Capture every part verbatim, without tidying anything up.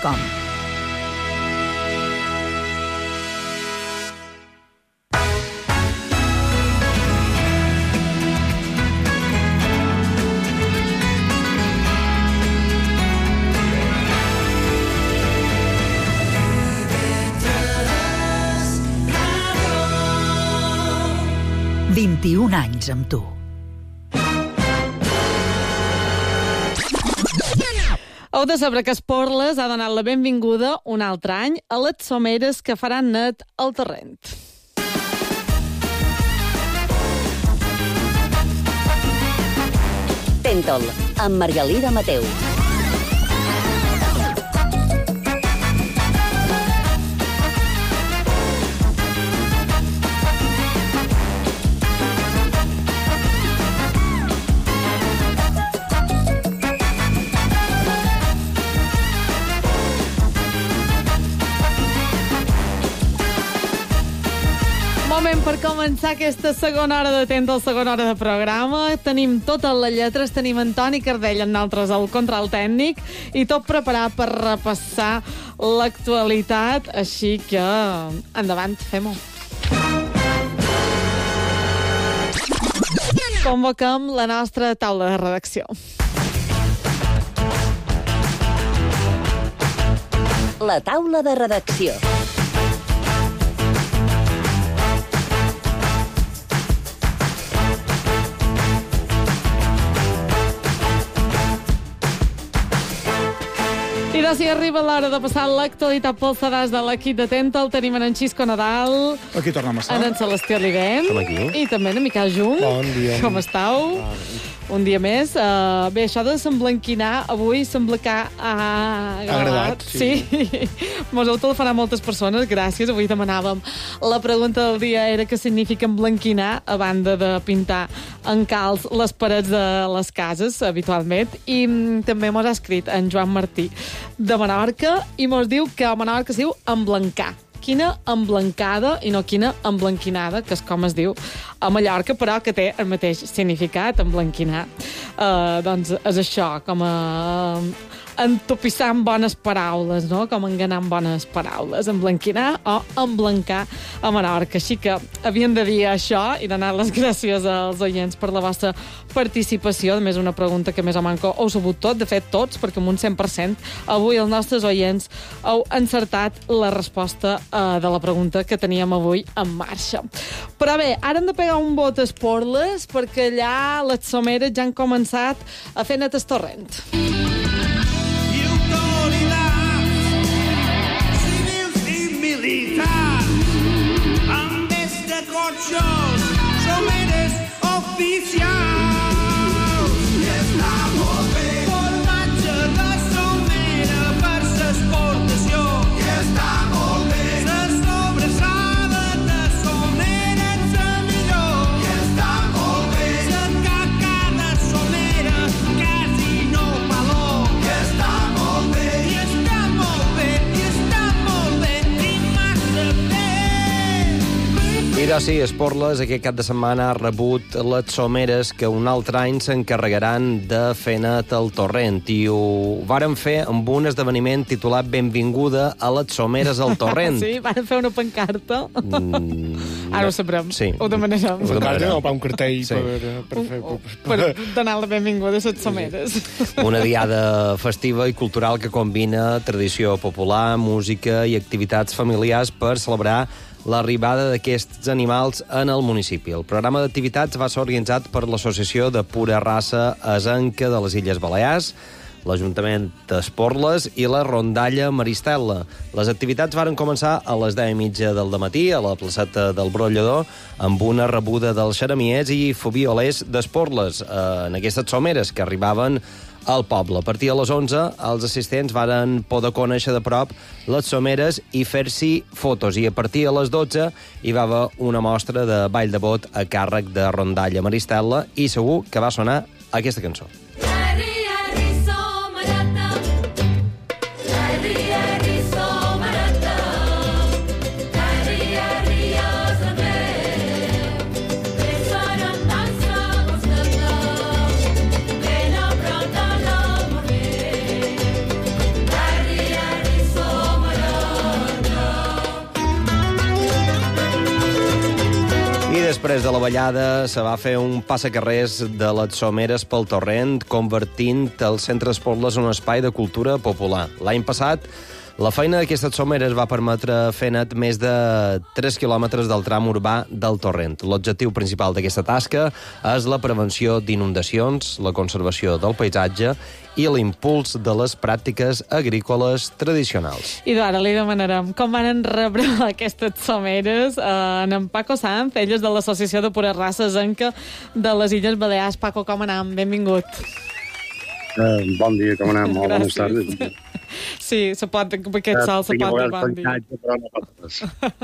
com. vint-i-un anys amb tu. Heu de saber que Esporles ha donat la benvinguda un altre any a les someres que faran net al Torrent. Tentol, amb Margalida Mateu. Moment per començar aquesta segona hora de Tentol, segona hora de programa. Tenim totes les lletres, tenim Antoni Cardell amb nosaltres al control tècnic i tot preparat per repassar l'actualitat, així que endavant, fem-ho. Convoquem la nostra taula de redacció. La taula de redacció. I doncs si arriba l'hora de passar l'actualitat pels sedars de l'equip de Tentol, tenim en Xisco Nadal, aquí tornem a estar. en Celestí Olivent, Som aquí. i també en Miquel Jung. Bon dia. Com estàu? Un dia més. Uh, bé, això de s'emblanquinar, avui sembla que ha agradat. agradat, sí. Sí. Mos heu telefonat moltes persones, gràcies. Avui demanàvem. La pregunta del dia era què significa emblanquinar, a banda de pintar en calç les parets de les cases, habitualment. I mm, també mos ha escrit en Joan Martí de Menorca i mos diu que a Menorca es diu emblancar. Quina emblancada i no quina emblanquinada, que és com es diu a Mallorca, però que té el mateix significat, emblanquinar. Uh, doncs és això, com a entopissar amb bones paraules, no? Com enganar amb bones paraules, emblanquinar o emblancar a Menorca. Així que havien de dir això i donar les gràcies als oients per la vostra participació. A més, una pregunta que més o manco heu sabut tot, de fet tots, perquè amb un cent per cent avui els nostres oients heu encertat la resposta uh, de la pregunta que teníem avui en marxa. Però bé, ara hem de pegar un bot a Esporles perquè allà les someres ja han començat a fer net el Torrent. Amb este corxós someres oficials. I està molt bé. Formatge de somera per s'exportació. I està molt bé. La sobrassada de somera és la millor. I està molt bé. La caca de somera quasi no valor. I està molt bé. I està molt bé. I està molt bé. I massa bé. I doncs sí, Esporles aquest cap de setmana ha rebut les someres que un altre any s'encarregaran de fer net al Torrent i ho varen fer amb un esdeveniment titulat Benvinguda a les someres al Torrent. Sí, van fer una pancarta. Mm, Ara ho sabrem. Sí. Ho demanarem. Ho demanarem. O pa un cartell Sí. per, per fer... Per donar la benvinguda a les someres. Una diada festiva i cultural que combina tradició popular, música i activitats familiars per celebrar l'arribada d'aquests animals en el municipi. El programa d'activitats va ser organitzat per l'Associació de Pura Raça Asenca de les Illes Balears, l'Ajuntament d'Esporles i la Rondalla Maristella. Les activitats varen començar a les deu i mitja del dematí a la placeta del Brollador amb una rebuda dels xeremiers i fobiolers d'Esporles eh, en aquestes someres que arribaven al poble. A partir de les onze, els assistents varen poder conèixer de prop les someres i fer-s'hi fotos. I a partir de les dotze hi va haver una mostra de ball de bot a càrrec de Rondalla Maristella i segur que va sonar aquesta cançó. després de la ballada se va fer un passacarrers de les someres pel torrent, convertint el Centre d'Esporles en un espai de cultura popular. L'any passat, la feina d'aquestes someres va permetre fer net més de tres quilòmetres del tram urbà del torrent. L'objectiu principal d'aquesta tasca és la prevenció d'inundacions, la conservació del paisatge i l'impuls de les pràctiques agrícoles tradicionals. I ara li demanarem com van rebre aquestes someres eh, en Paco Sanz, ell és de l'Associació de Pura Raça Zenca de les Illes Balears. Paco, com anem? Benvingut. Uh, bon dia, com anem? Molt bones Gràcies. tardes. Sí, se pot, aquest sol se pot dir bon dia. Però no pot res.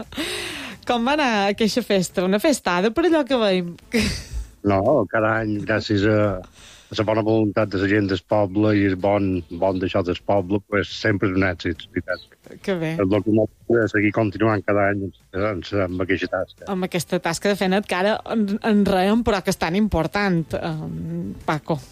Com va anar aquesta festa? Una festada per allò que veiem? No, cada any, gràcies a, a la bona voluntat de la gent del poble i el bon, bon d'això del poble, pues, sempre és un èxit, veritat. Que bé. És el que m'ho de seguir continuant cada any amb, amb aquesta tasca. Amb aquesta tasca de feina que ara en, en reem, però que és tan important, eh, Paco.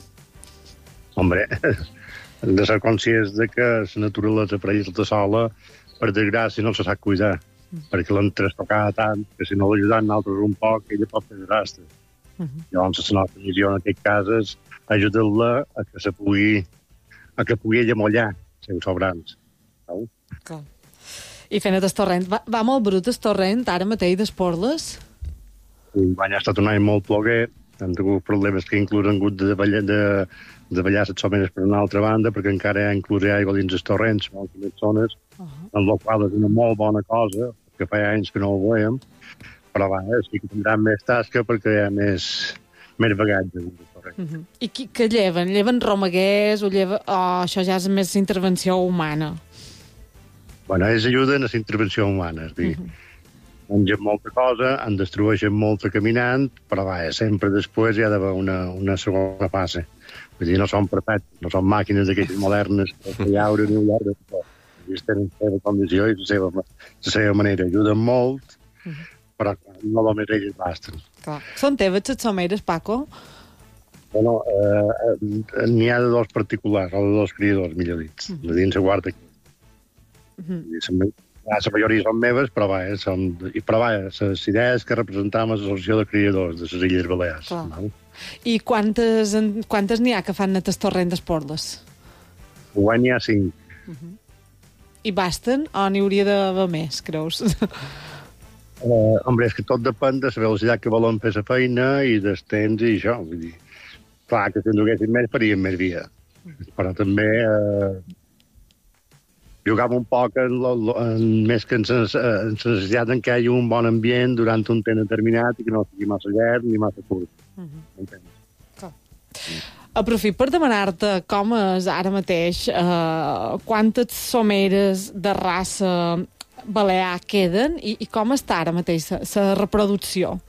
Hombre, hem de ser conscients de que la naturalesa per ells de sola, per desgràcia, no se sap cuidar, mm. perquè l'han trastocada tant que si no l'ajudant nosaltres un poc, ella pot fer desastre. Mm -hmm. Llavors, la nostra missió en aquest cas és ajudar-la a que se pugui, a que pugui ella mollar els seus sobrants. No? Clar. I fent el torrent, va, va molt brut el torrent ara mateix d'Esporles? L'any ha estat un any molt ploguer, hem tingut problemes que inclús han hagut de ballar, de, de ballar les someres per una altra banda, perquè encara hi ha inclús aigua dins els torrents, en algunes zones, uh -huh. en la qual és una molt bona cosa, que fa anys que no ho veiem, però va, sí que tindran més tasca perquè hi ha més, més bagatge dins els torrents. Uh -huh. I qui, què lleven? Lleven romaguers o lleven... Oh, això ja és més intervenció humana. Bueno, ells ajuden a la intervenció humana, és a dir, uh -huh. mengen molta cosa, en destrueixen molta caminant, però va, sempre després hi ha d'haver una, una segona fase. Vull dir, no són perfectes, no són màquines d'aquestes modernes que hi haure ni un llarg de tot. Ells tenen la seva condició i la seva, la seva manera. Ajuden molt, uh -huh. però no només ells basten. Clar. Són teves les someres, Paco? Bueno, eh, n'hi ha de dos particulars, o de dos criadors, millor dit. Uh -huh. De dins la guarda aquí. Uh -huh. La majoria són meves, però va, eh, són, però va, les idees que representam l'Associació de Criadors de les Illes Balears. No? I quantes quantes n'hi ha que fan net el torrent d'Esporles? Enguany n'hi ha cinc. Uh -huh. I basten o n'hi hauria d'haver més, creus? Uh, home, és que tot depèn de la velocitat que volen fer la feina i dels temps i això. Vull dir, clar que si en duguessin més faríem més via. Uh -huh. Però també... Uh, jugam un poc en, lo, en més que en la necessitat en què hi hagi un bon ambient durant un temps determinat i que no sigui massa llarg ni massa curt. Uh -huh. oh. Aprofit per demanar-te com és ara mateix, eh, quantes someres de raça balear queden i, i com està ara mateix la reproducció?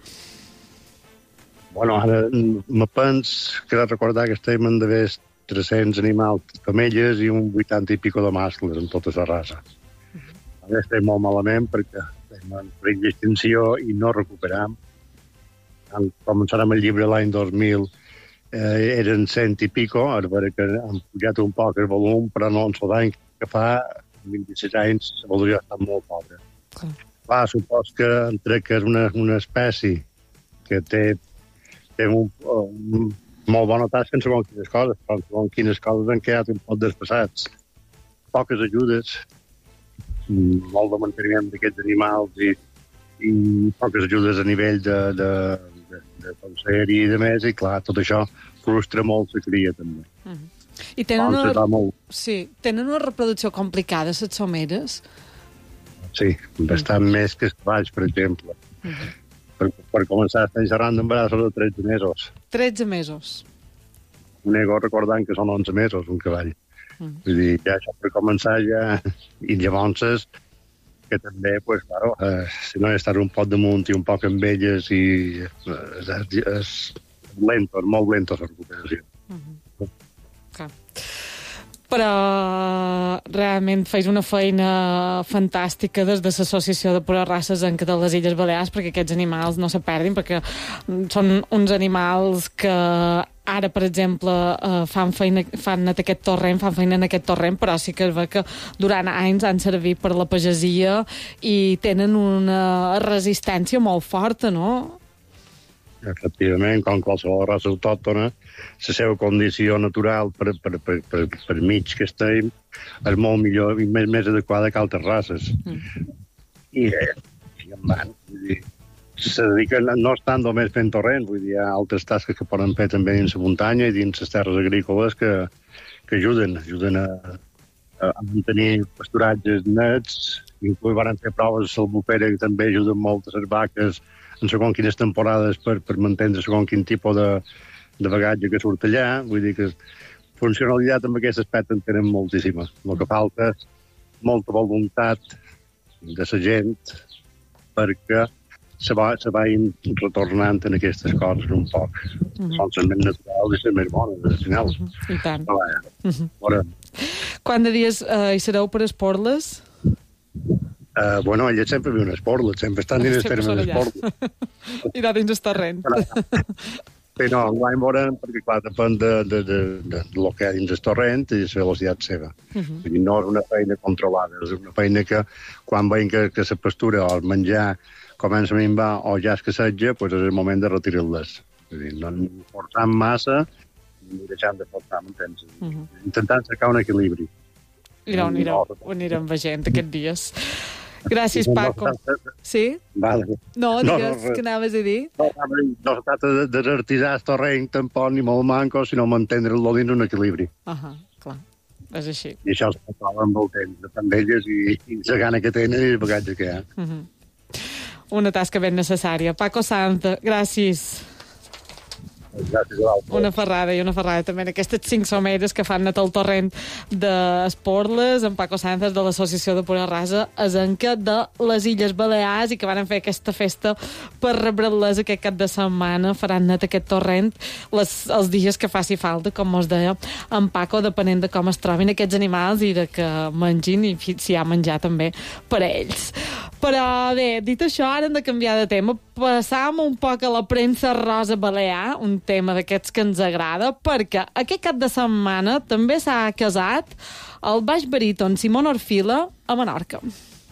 Bueno, ara me pens que de recordar que estem en d'haver tres-cents animals femelles i un vuitanta i pico de mascles en tota la raça. Uh-huh. Ara estem molt malament perquè estem en perill d'extinció i no recuperam. Començarem el llibre l'any dos mil, eh, eren cent i pico, a veure que han pujat un poc el volum, però no en l'any que fa vint-i-sis anys la valoria ha estat molt pobra. Uh-huh. Clar, supos que entre que és una, una espècie que té, té un, un molt bona tasca en segons quines coses, però en segons quines coses han quedat un poc despassats. Poques ajudes, molt de manteniment d'aquests animals i, i poques ajudes a nivell de, de, de, de conselleria i de més, i clar, tot això frustra molt la cria també. Uh -huh. I tenen una, molt... sí, tenen una reproducció complicada, les someres? Sí, bastant uh -huh. més que els cavalls, per exemple. Uh -huh. Per, per començar, estem xerrant d'embarassos de tretze mesos. tretze mesos. Un ego recordant que són onze mesos, un cavall. Mm. Vull dir, ja això per començar ja... I llavors, que també, pues, claro, eh, si no estàs un poc damunt i un poc amb elles i és, és, és lento, és molt lento la recuperació. Mm-hmm. Clar. Però realment feis una feina fantàstica des de l'Associació de Pura Raça Zenca de les Illes Balears perquè aquests animals no se perdin, perquè són uns animals que ara, per exemple, eh, fan feina, fan net aquest torrent, fan feina en aquest torrent, però sí que es ve que durant anys han servit per la pagesia i tenen una resistència molt forta, no? Efectivament, com qualsevol raça autòctona, la seva condició natural per, per, per, per, per mig que estem és molt millor i més, més adequada que altres races. Mm. I, eh, i en van, vull dir, se dediquen, no estan només fent torrents, vull dir, hi ha altres tasques que poden fer també dins la muntanya i dins les terres agrícoles que, que ajuden, ajuden a, a mantenir pasturatges nets, inclús van fer proves a l'albufera que també ajuden molt a les vaques en segons quines temporades per, per mantenir segons quin tipus de, de bagatge que surt allà. Vull dir que funcionalitat en aquest aspecte en tenen moltíssima. El que falta és molta voluntat de la gent perquè se, va, se vagin retornant en aquestes coses un poc. Mm-hmm. Són les més naturals i les més bones, al final. Mm-hmm. I tant. No, ja. Mm-hmm. Bueno. Quant de dies eh, hi sereu per Esporles? Uh, bueno, ella sempre viu en Esporles, sempre estan dins els termes d'Esporles. I de dins el torrent. Sí, no, enguany veurem, perquè clar, depèn de, de, de, de, de lo que hi ha dins el torrent i la velocitat seva. Uh-huh. Vull dir, no és una feina controlada, és una feina que quan veiem que, que la pastura o el menjar comença a minvar o ja és que setja, doncs és el moment de retirar-les. Vull dir, no forçant massa ni deixant de forçar, m'entens? Uh-huh. Intentant cercar un equilibri. I no, anirem, ho anirem veient aquests dies. Gràcies, Paco. Sí? Vale. No, digues, no, no, què anaves a dir? No, no se tracta de desartisar el torrent tampoc ni molt manco, sinó mantenir-lo dins un equilibri. Ahà, clar, és així. I això es troba amb el temps, depèn d'elles i, i la gana que tenen i el bagatge que hi ha. Uh-huh. Una tasca ben necessària. Paco Sanz, gràcies. Gràcies a l'altre. Una ferrada i una ferrada també en aquestes cinc someres que fan net el torrent d'Esporles, en Paco Sanz de l'Associació de Pura Rasa Asenca de les Illes Balears i que van fer aquesta festa per rebre-les aquest cap de setmana. Faran net aquest torrent les, els dies que faci falta, com us deia en Paco, depenent de com es trobin aquests animals i de que mengin i si hi ha menjar també per a ells. Però bé, dit això, ara hem de canviar de tema. Passam un poc a la premsa rosa balear, un tema d'aquests que ens agrada, perquè aquest cap de setmana també s'ha casat el baix baríton Simón Orfila a Menorca.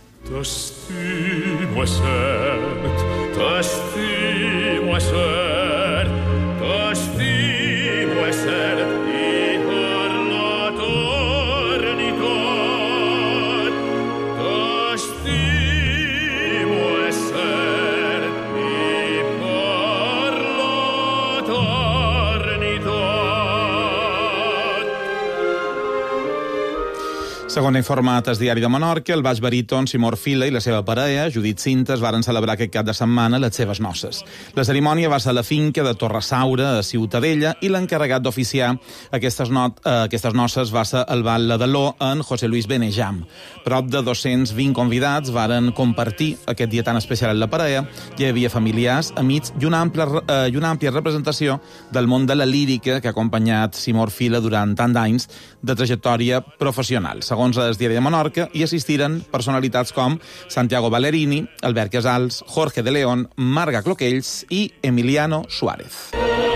T'estimo és cert, t'estimo és cert, t'estimo és cert, i per la tornitat. T'estimo és cert, i per la tornitat. Segons ha informat el Diari de Menorca, el baix baríton Simó Orfila i la seva parella, Judit Cintas, varen celebrar aquest cap de setmana les seves noces. La cerimònia va ser a la finca de Torresaura, a Ciutadella, i l'encarregat d'oficiar aquestes, not, eh, aquestes noces va ser el Val Ladaló en José Luis Benejam. Prop de dos-cents vint convidats varen compartir aquest dia tan especial en la parella. Hi havia familiars, amics i una àmplia, eh, i una àmplia representació del món de la lírica que ha acompanyat Simó Orfila durant tant d'anys de trajectòria professional. Segons el Diari de Menorca, hi assistiren personalitats com Santiago Ballerini, Albert Casals, Jorge de León, Marga Cloquells i Emiliano Suárez.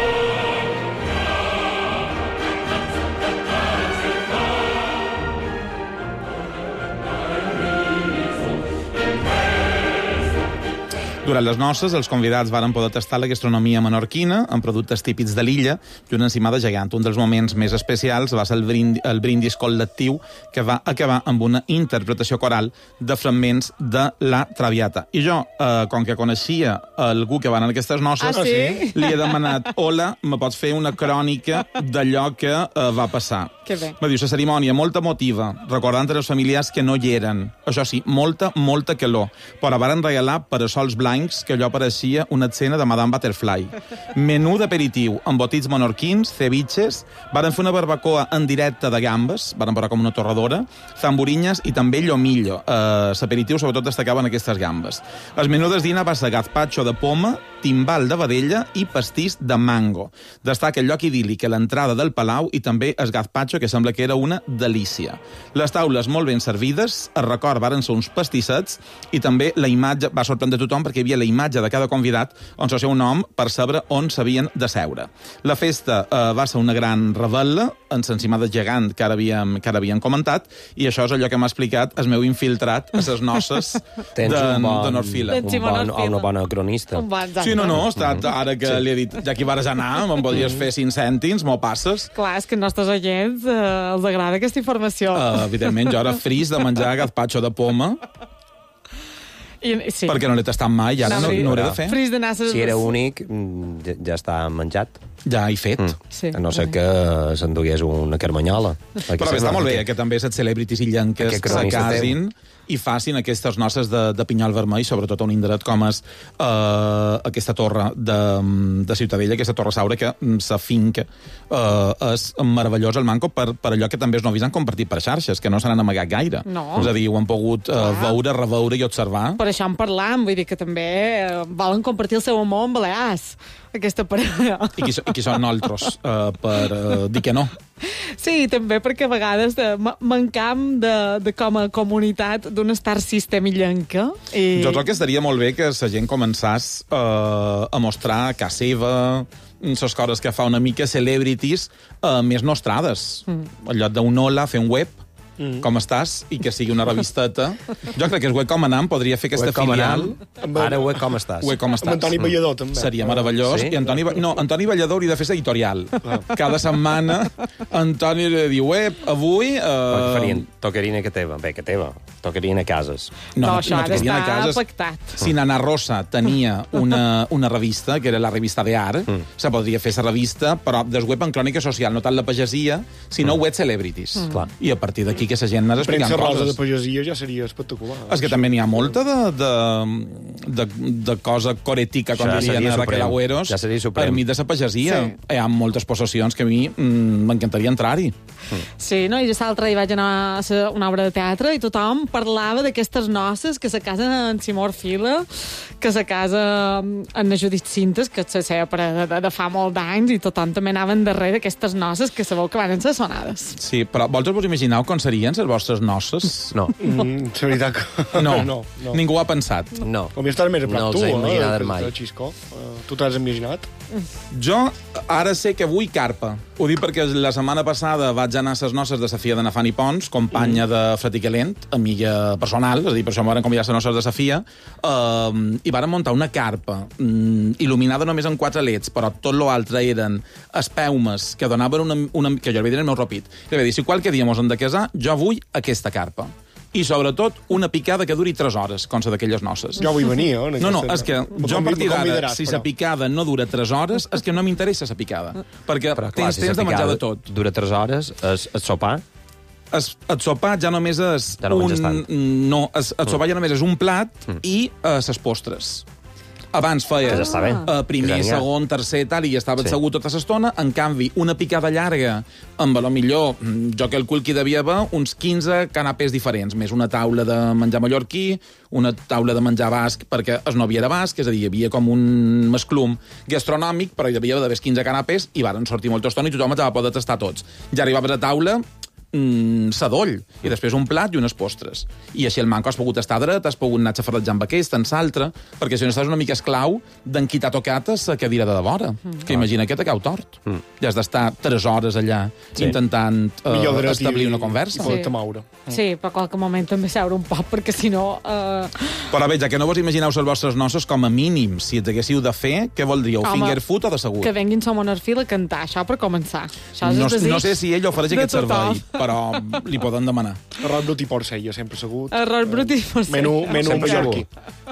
Durant les noces, els convidats varen poder tastar la gastronomia menorquina amb productes típics de l'illa i una encimada gegant. Un dels moments més especials va ser el, brind el brindis col·lectiu que va acabar amb una interpretació coral de fragments de la Traviata. I jo, eh, com que coneixia algú que va anar a aquestes noces, ah, sí? li he demanat, hola, me pots fer una crònica d'allò que eh, va passar. Que bé. Me diu, la cerimònia molt emotiva, recordant els familiars que no hi eren. Això sí, molta, molta calor, però varen regalar per a sols blancs que allò pareixia una escena de Madame Butterfly. Menú d'aperitiu, embotits menorquins, ceviches, varen fer una barbacoa en directe de gambes, varen parar com una torradora, zamburinyes i també llomillo. Eh, L'aperitiu sobretot destacaven aquestes gambes. El menú del dinar va ser gazpacho de poma, timbal de vedella i pastís de mango. Destaca el lloc idíl·lic a l'entrada del palau i també el gazpacho, que sembla que era una delícia. Les taules molt ben servides, el record varen ser uns pastissets i també la imatge va sorprendre tothom perquè hi havia la imatge de cada convidat on el seu nom per saber on s'havien de seure. La festa eh, va ser una gran revetla, en l'encimada gegant que ara, havíem, que ara havíem comentat, i això és allò que m'ha explicat el meu infiltrat a les noces de, un bon, de Norfila. un bon, o una bona cronista. Un bon, Sí, no, no, ha estat, ara que li he dit, ja que hi vares anar, me'n podries fer cinc cèntims, m'ho passes. Clar, és que als nostres oients eh, els agrada aquesta informació. Uh, evidentment, jo era fris de menjar gazpacho de poma, I, sí. perquè no l'he tastat mai, i ara no, no ho he de fer. Fris de nasses... Si era únic, mm, ja, ja està menjat. Ja he fet. Mm. Sí. A no ser que s'endugués una carmanyola. Però bé, està molt bé que també les celebrities illenques Aquest se cronista casin i facin aquestes noces de, de pinyol vermell, sobretot a un indret com és uh, aquesta torre de, de Ciutadella, aquesta torre Saura, que sa finca uh, és meravellós el manco per, per allò que també els novis han compartit per xarxes, que no se n'han amagat gaire. No. És a dir, ho han pogut uh, veure, reveure i observar. Per això en parlam, vull dir que també eh, volen compartir el seu amor amb Balears, aquesta parella. I qui, so- i qui són nosaltres uh, per uh, dir que no. Sí, també perquè a vegades de, ma- mancam de, de com a comunitat d'un star system illenca. I... Jo crec que estaria molt bé que la gent començàs uh, a mostrar a casa seva les coses que fa una mica celebrities uh, més nostrades. Mm. En lloc d'un hola, fer un web, mm. com estàs, i que sigui una revisteta. Jo crec que el web com anam podria fer aquesta Web com filial. anam. Ara, web, com estàs? Web com estàs. Amb Antoni Ballador, també. Seria meravellós. Sí? I Antoni, Ba- no, Antoni Ballador hauria de fer editorial. Cada setmana Antoni li diu, web, avui... Uh... Què Uh, farien? Tocarien a que teva? Bé, que teva. Tocarien a cases. No, això ha tocarien a d'estar cases. pactat. Si Nana Rosa tenia una, una revista, que era la revista de Art, mm. se podria fer la revista, però des web en crònica social, no tant la pagesia, sinó mm. web celebrities. Mm. Clar. I a partir d'aquí que la gent anés explicant Premsa rosa de coses. pagesia ja seria espectacular. És que també n'hi ha molta de, de, de, de cosa coretica, com Ja dirien seria a Raquel suprem. Agüeros, Ja seria suprem. per mi de la pagesia. Sí. Hi ha moltes possessions que a mi mm, m'encantaria entrar-hi. Sí, no? I jo l'altre hi vaig anar a ser una obra de teatre i tothom parlava d'aquestes noces que se casen en Simó Orfila, que se casa en la Judit Cintes, que és la seva parella de, de fa molt d'anys, i tothom també anaven darrere d'aquestes noces que sabeu que van ser sonades. Sí, però vosaltres vos imagineu com serien les vostres noces? No. Mm, la veritat que... No, no, no. ningú ho ha pensat. No. Com ja estàs més a prop No els tu, he eh? imaginat que- mai. que Xisco. Uh, tu t'has imaginat? Jo ara sé que vull carpa. Ho dic perquè la setmana passada vaig anar a les noces de Safia de Nafani Pons, companya mm. de Fratiquelent, amiga personal, és a dir, per això em van convidar a les noces de Safia, uh, i varen muntar una carpa um, il·luminada només amb quatre leds, però tot l'altre eren espeumes que donaven una... una que jo li vaig dir el meu ropit. Li vaig dir, si qualque dia mos hem de casar, jo vull aquesta carpa. I, sobretot, una picada que duri tres hores, com la d'aquelles noces. Jo vull venir, eh? No, no, és que Me jo a convi- partir me d'ara, convidaràs, si però. la picada no dura tres hores, és que no m'interessa la picada. Perquè Però, clar, tens si temps la de menjar picada de tot. Dura tres hores, es, es sopar, Es, el sopar ja només és Ja no menges un... tant. No, es, el sopar ja només és un plat i uh, ses postres. Abans feia Que ja està bé. uh, primer, Que ja n'hi ha. segon, tercer, tal, i estaves Sí. sí. segur tota l'estona. En canvi, una picada llarga, amb a lo millor, mm, jo calculo que hi devia haver uns quinze canapés diferents, més una taula de menjar mallorquí, una taula de menjar basc, perquè es no havia de basc, és a dir, hi havia com un mesclum gastronòmic, però hi devia haver quinze canapés, i varen sortir molta estona i tothom els va poder tastar tots. Ja arribaves a taula, mm, sadoll, i després un plat i unes postres. I així el manco has pogut estar dret, has pogut anar xafarratjant amb aquest, en l'altre, perquè si no estàs una mica esclau d'en quitar tocates a cadira de vora. Mm. Que imagina que te cau tort. Mm. Ja has d'estar tres hores allà sí. intentant Millor uh, dret establir i- una conversa. I poder-te moure. Sí, però a qualque moment també seure un poc, perquè si no... Eh... Però bé, ja que no vos imagineu les vostres noces com a mínim, si els haguéssiu de fer, què voldríeu? Home, Finger food o de segur? Que venguin Somon Orfil a cantar, això per començar. Això és No, el desig no sé si ell ofereix de aquest tothom. servei, però li poden demanar. Arròs brut i porcella, sempre segut. Arròs brut i porcella. Menú, menú Sempre mallorquí.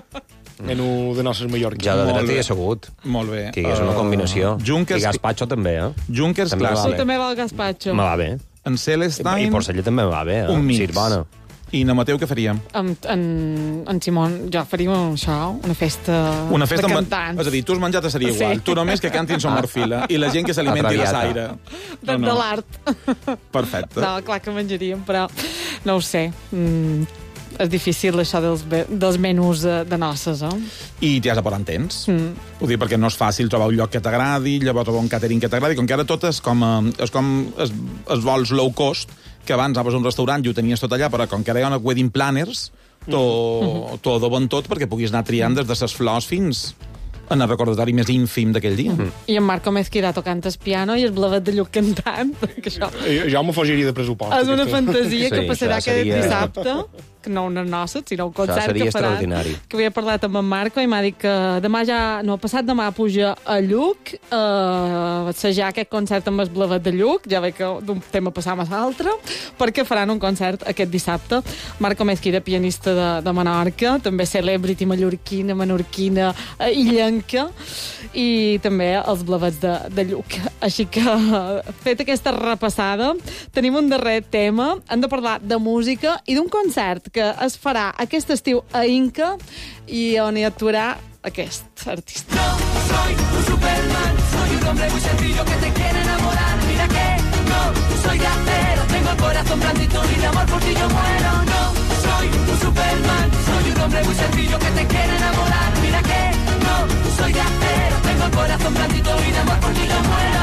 Menú de nostres mallorquí. ja de Molt dret bé. hi he assegut. Molt bé. Que és una combinació. Uh, Junkers, I gazpacho també, eh? Junkers També va Sí, clàssic. bé. també va el gazpacho. Me va bé. En Celestine, I porcella també me va bé, eh? un mix. Sirvana. I na Mateu, què faríem? En, en, en Simon, jo faria un, això, una festa, Una festa de amb... cantants. És a dir, tu has menjat a seria Sí. igual. Tu només que cantin som Orfila. I la gent que s'alimenti de Atraviata. l'aire. de, de l'art. Perfecte. No, clar que menjaríem, però no ho sé. Mm, és difícil això dels, be- dels menús de, de noces, eh? I t'hi has de posar en temps. Mm. Ho dic perquè no és fàcil trobar un lloc que t'agradi, llavors trobar un catering que t'agradi, com que ara tot és com, eh, és com es, es vols low cost, que abans anaves a un restaurant i ho tenies tot allà, però com que ara hi ha una wedding planners, t'ho t'ho adoben tot perquè puguis anar triant des de les flors fins en el recordatori més ínfim d'aquell dia. Mm. I en Marco Mezquida tocant el piano i el blavet de Lluc cantant. Que això Eh, Jo m'ho fugiria de pressupost. és una aquesta. fantasia Sí, que passarà això aquest seria- dissabte, que no unes noces, sinó un concert seria que faran. extraordinari. Que havia parlat amb en Marco i m'ha dit que demà ja, no, passat demà puja a Lluc eh, a assajar aquest concert amb el blavet de Lluc, ja veig que d'un tema passam a l'altre, perquè faran un concert aquest dissabte. Marco Mezquida, pianista de, de Menorca, també celebrity mallorquina, menorquina, eh, illenca, i també els blavets de, de Lluc. Així que, fet aquesta repassada, tenim un darrer tema. Hem de parlar de música i d'un concert que es farà aquest estiu a Inca i on hi actuarà aquest artista. Soy un Superman, soy un hombre muy sencillo que te quiere enamorar. Mira que no soy de acero, tengo el corazón blandito y de amor por ti yo muero. No soy un Superman, soy un hombre muy sencillo que te quiere enamorar. Mira que no soy de acero, tengo el corazón blandito y de amor por ti yo muero.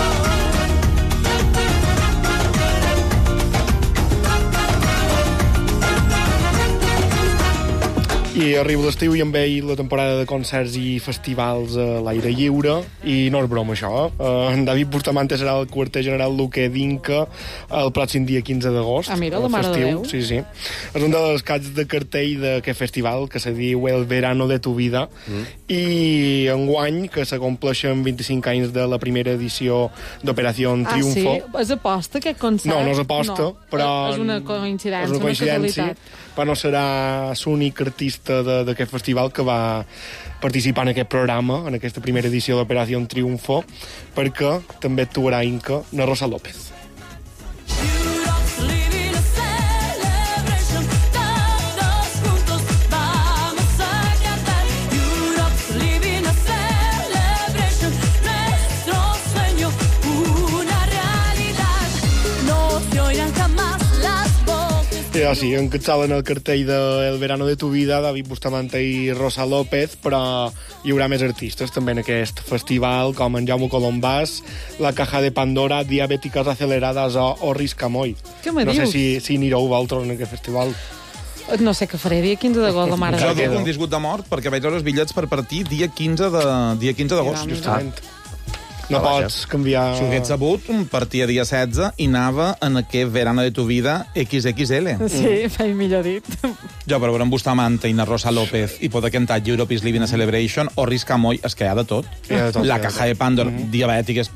I arriba l'estiu i amb ell la temporada de concerts i festivals a l'aire lliure, i no és broma això. Uh, en David Bustamante serà el quarter general Luque d'Inca el pròxim dia quinze d'agost. Ah, mira, la el mare de festiu. Déu. Sí, sí. És un dels cats de cartell d'aquest festival que se diu El Verano de tu Vida, mm. i enguany, que s'acompleixen vint-i-cinc anys de la primera edició d'Operació Triunfo. Ah, sí? És aposta, aquest concert? No, no és aposta, no. però... És una coincidència, és una, coincidència, casualitat. però no serà l'únic artista de- d'aquest festival que va participar en aquest programa, en aquesta primera edició d'Operació Triunfo, perquè també actuarà a Inca na Rosa López. Europe's living a celebration, todos juntos vamos a cantar. Europe's living a celebration, nuestro sueño una realidad. No se oirán jamás las voces. Ja, sí, encapçalen el cartell de El Verano de tu Vida, David Bustamante i Rosa López, però hi haurà més artistes també en aquest festival, com en Jaume Colombàs, La Caja de Pandora, Diabètiques Aceleradas o, o Riscamoll. Què me no dius? sé si, si anireu vosaltres en aquest festival. No sé què faré, dia quinze d'agost, la mare Jo de duc Déu. un disgut de mort perquè vaig veure els bitllets per partir dia quinze de dia quinze d'agost. Mira, Justament. No Ah, vaja. pots canviar... Si ho hagués sabut, partia dia setze i anava en aquest Verano de tu Vida equis equis ele. Sí, feia millor dit. Jo, per veure en Bustamante i na Rosa López i poder cantar Europe is Living a Celebration o Riscamoll, és que hi ha de tot. Hi ha de tot, hi La ha de caja tot. de Pandora, diabètiques,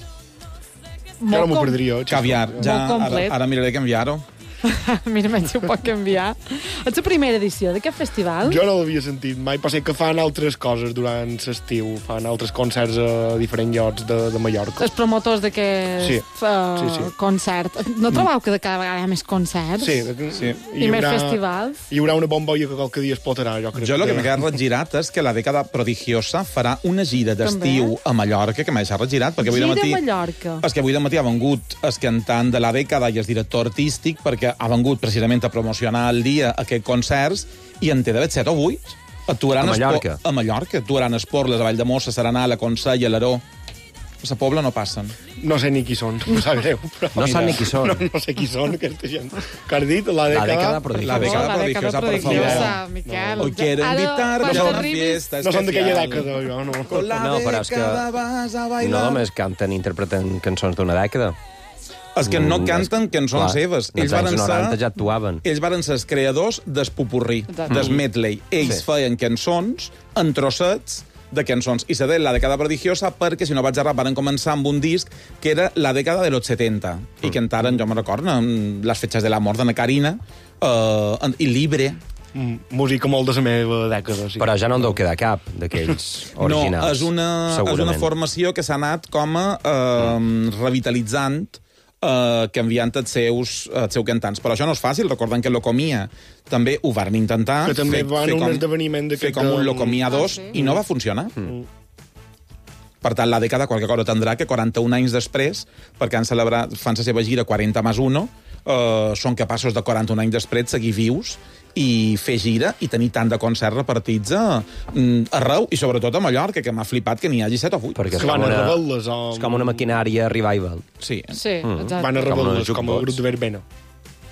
Jo no m'ho com- perdria. xisco. caviar. Ja, Molt complet. ara, ara miraré canviar-ho. Mira, menys ho pot canviar. És la primera edició d'aquest festival? Jo no l'havia sentit mai, però sé que fan altres coses durant l'estiu, fan altres concerts a diferents llocs de, de Mallorca. Els promotors d'aquest Sí. uh, Sí, sí. concert. No trobeu que de cada vegada hi ha més concerts? Sí, de- Sí. I més festivals? Hi haurà una bombolla que qualque dia es potarà, jo crec. Jo el que m'he quedat regirat és que la dècada prodigiosa farà una gira d'estiu a Mallorca, que m'ha deixat regirat, perquè avui Gira de matí... a Mallorca. És que avui de matí ha vengut el cantant de la dècada i el director artístic, perquè ha vengut precisament a promocionar el dia aquest concerts, i en té d'haver set o vuit. Actuaran A Espo- Mallorca? A Mallorca. Actuaran a Esporles, a Valldemossa, Serenà, la Consell, a l'Aró. A la Pobla no passen. No sé ni qui són, em sap greu. Però... No sap ni qui són. No, no sé qui són, aquesta gent. Que has dit? La dècada... dècada prodigiosa. La dècada la dècada prodigiosa, per prodigiosa, favor. Miquel. Hoy quiero Ara, invitarnos quan a una arribis- fiesta No són d'aquella especial. dècada, jo, no. Con la No, però és que dècada vas a No bailar. només canten i interpreten cançons d'una dècada. És que no Mm, canten cançons clar, seves. als Ells varen anys noranta ser... ja actuaven. Ells varen ser els creadors del popurrí, Exacte. del medley. Ells Sí. feien cançons en trossets de cançons. I se deia la dècada prodigiosa perquè, si no vaig errar, van començar amb un disc que era la dècada de los setenta. I cantaren, jo me recordo, amb les fetges de l'amor d'Anna Carina uh, i Libre. Mm, música molt de la meva dècada, sí. Però ja no en deu quedar cap d'aquells originals. No, és una, és una segurament. formació que s'ha anat com a uh, revitalitzant, uh, canviant els seus, els seus cantants. Però això no és fàcil, recordant que Locomia també ho van intentar. Que també fer- van fer un com- esdeveniment Fer d'aquest com un de- Locomia dos Ah, sí? i no va funcionar. Mm. Per tant, la dècada qualque cosa tindrà que quaranta-un anys després, perquè han celebrat, fan la seva gira quaranta més uno, eh, són capaços de quaranta-un anys després seguir vius i fer gira i tenir tant de concerts repartits a, mm, arreu, i sobretot a Mallorca, que m'ha flipat que n'hi hagi set o vuit. Perquè és Que com, van a una, rebel·les o... és com una maquinària revival. Sí. Sí, exacte. Van a Com una rebel·les, com a jukebox. grup de verbena.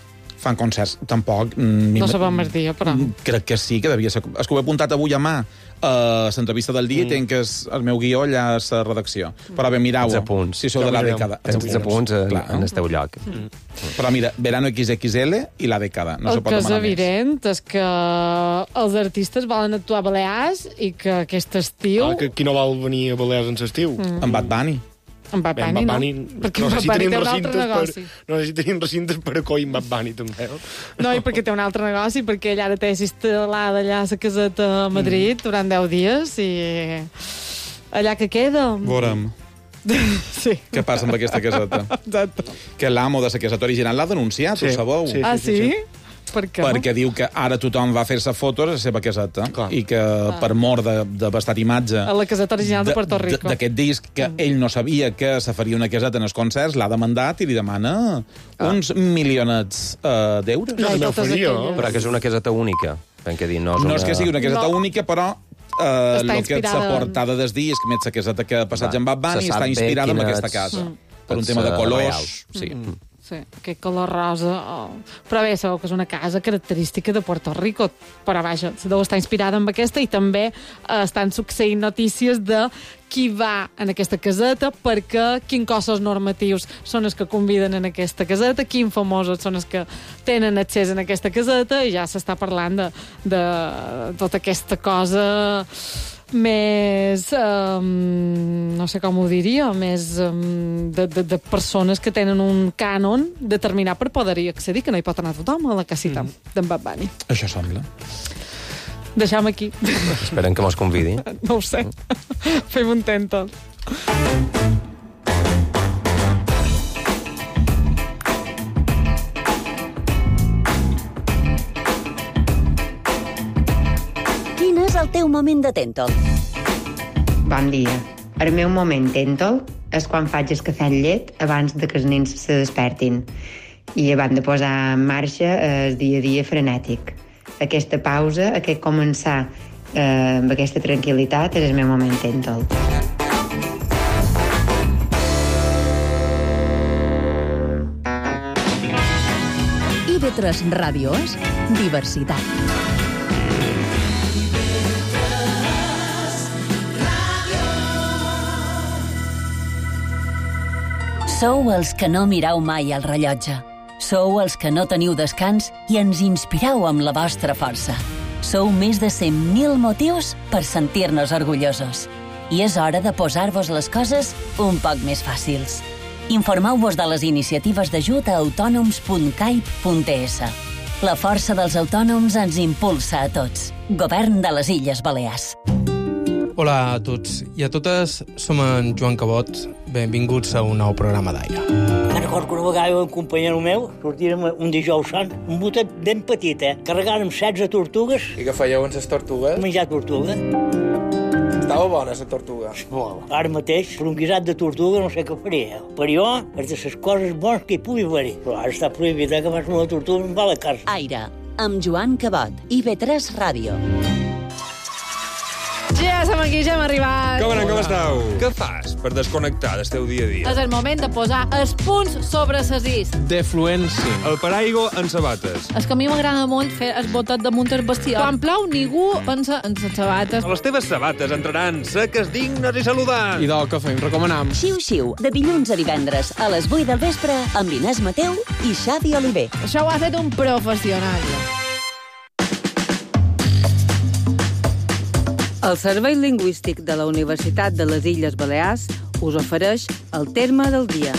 fan concerts. Tampoc... mm, No sabem més dia, però... Crec que sí, que devia ser... És que ho he apuntat avui a mà a l'entrevista del dia, mm. tenc que és el meu guió allà a la redacció. Però bé, mirau-ho. Els apunts. Si sou de la dècada. Tens els apunts en, Clar, en el teu lloc. Mm. Però mira, Verano equis equis ele i la dècada. No el se pot que és demanar més. evident és que els artistes volen actuar a Balears i que aquest estiu... Ah, que qui no vol venir a Balears en l'estiu? Mm. En Bad Bunny. En Bad Bé, en Bunny, Bad no? Bunny, Perquè no en sé Bad si Bunny tenim té un altre recintes negoci. per, no sé si tenim recintes per acollir en Bad Bunny, també. No, i perquè té un altre negoci, perquè ell ara té instal·lada allà a la caseta a Madrid mm. durant deu dies i allà que queda... Veurem. Sí. Què passa amb aquesta caseta? Exacte. Que l'amo de la caseta original l'ha denunciat, Sí, ho sabeu? sí. Ah, sí? Per què? Perquè diu que ara tothom va fer-se fotos a la seva caseta Clar. i que per mor de, de bastat imatge A la caseta original de Puerto Rico. d'aquest disc, que mm. ell no sabia que se faria una caseta en els concerts, l'ha demandat i li demana ah. uns milionets uh, d'euros. No, Ai, també ho totes faria, aquelles. Però que és una caseta única. Ben que dir, no és, No una... és que sigui una caseta No. única, però uh, Està el que inspirada s'ha portada des disc, més la caseta que ha passat en Bad Bunny, se sap està bé inspirada en quina aquesta és- casa. Mm. Per un és, tema de eh, colors. real. Sí. Mm. Sí, aquest color rosa. Oh. Però bé, sabeu que és una casa característica de Puerto Rico. Però vaja, deu estar inspirada en aquesta i també eh, estan succeint notícies de qui va en aquesta caseta, perquè quins cossos normatius són els que conviden en aquesta caseta, quins famosos són els que tenen accés en aquesta caseta, i ja s'està parlant de, de tota aquesta cosa més, um, no sé com ho diria, més um, de, de, de persones que tenen un cànon determinat per poder-hi accedir, que no hi pot anar tothom a la casita mm. d'en Bad Bunny. Això sembla. Deixem aquí. Esperen que mos convidi. No ho sé. Fem un tèntol. Quin és el teu moment de tèntol? Bon dia. El meu moment tèntol és quan faig el cafè amb llet abans de que els nens se despertin i abans de posar en marxa el dia a dia frenètic. Aquesta pausa, aquest començar eh, amb aquesta tranquil·litat és el meu moment tèntol. I ve tres Ràdio és diversitat. Sou els que no mirau mai el rellotge. Sou els que no teniu descans i ens inspirau amb la vostra força. Sou més de cent mil motius per sentir-nos orgullosos. I és hora de posar-vos les coses un poc més fàcils. Informeu-vos de les iniciatives d'ajut a autònoms punt caip punt es. La força dels autònoms ens impulsa a tots. Govern de les Illes Balears. Hola a tots i a totes, som en Joan Cabot. Benvinguts a un nou programa d'aire. Me'n recordo que una vegada un companyero meu sortírem un dijous sant, un botet ben petit, eh? Carregàrem setze tortugues. I què fèieu amb les tortugues? Menjar tortuga. Estava bona, la tortuga. Molt. Ara mateix, per un guisat de tortuga no sé què faria. Per jo, és de les coses bones que hi pugui haver-hi. Però ara està prohibit, eh, que fas una tortuga em va a la casa. Aire, amb Joan Cabot. I ve tres Ràdio. Ja som aquí, ja hem arribat. Com anem, com esteu? Què fas per desconnectar del teu dia a dia? És el moment de posar els punts sobre les is. Defluència. El paraigua en sabates. És que a mi m'agrada molt fer el botet damunt el bestiar. Quan plou, ningú pensa en les sabates. Les teves sabates entraran seques, dignes i saludants. I del que fem, recomanam. Xiu-xiu, de dilluns a divendres a les vuit del vespre amb Inés Mateu i Xavi Oliver. Això ho ha fet un professional. El Servei Lingüístic de la Universitat de les Illes Balears us ofereix el terme del dia.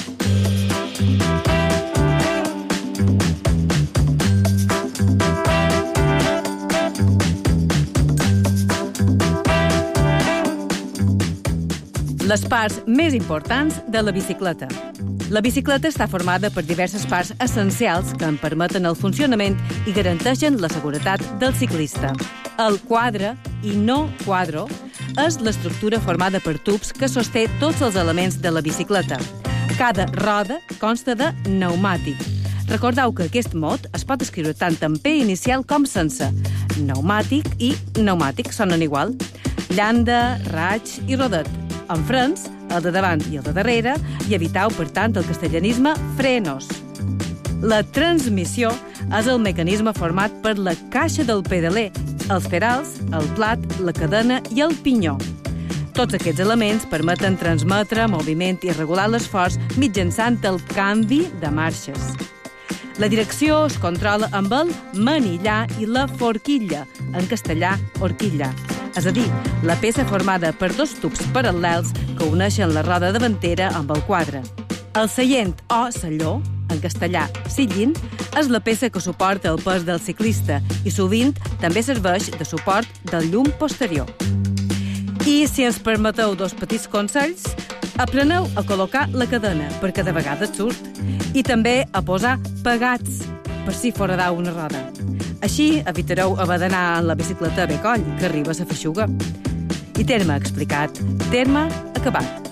Les parts més importants de la bicicleta. La bicicleta està formada per diverses parts essencials que en permeten el funcionament i garanteixen la seguretat del ciclista. El quadre, i no quadro, és l'estructura formada per tubs que sosté tots els elements de la bicicleta. Cada roda consta de pneumàtic. Recordeu que aquest mot es pot escriure tant en P inicial com sense. Pneumàtic i pneumàtic sonen igual. Llanda, raig i rodet. En frens, el de davant i el de darrere, i eviteu, per tant, el castellanisme frenos. La transmissió és el mecanisme format per la caixa del pedaler, els pedals, el plat, la cadena i el pinyó. Tots aquests elements permeten transmetre moviment i regular l'esforç mitjançant el canvi de marxes. La direcció es controla amb el manillar i la forquilla, en castellà, horquilla. És a dir, la peça formada per dos tubs paral·lels que uneixen la roda davantera amb el quadre. El seient o salló, en castellà sillín, és la peça que suporta el pes del ciclista i sovint també serveix de suport del llum posterior. I si ens permeteu dos petits consells, apreneu a col·locar la cadena, perquè de vegades surt, i també a posar pegats, per si foradau una roda. Així evitareu haver d'anar en la bicicleta a becoll, que arriba a la feixuga. I terme explicat, terme acabat.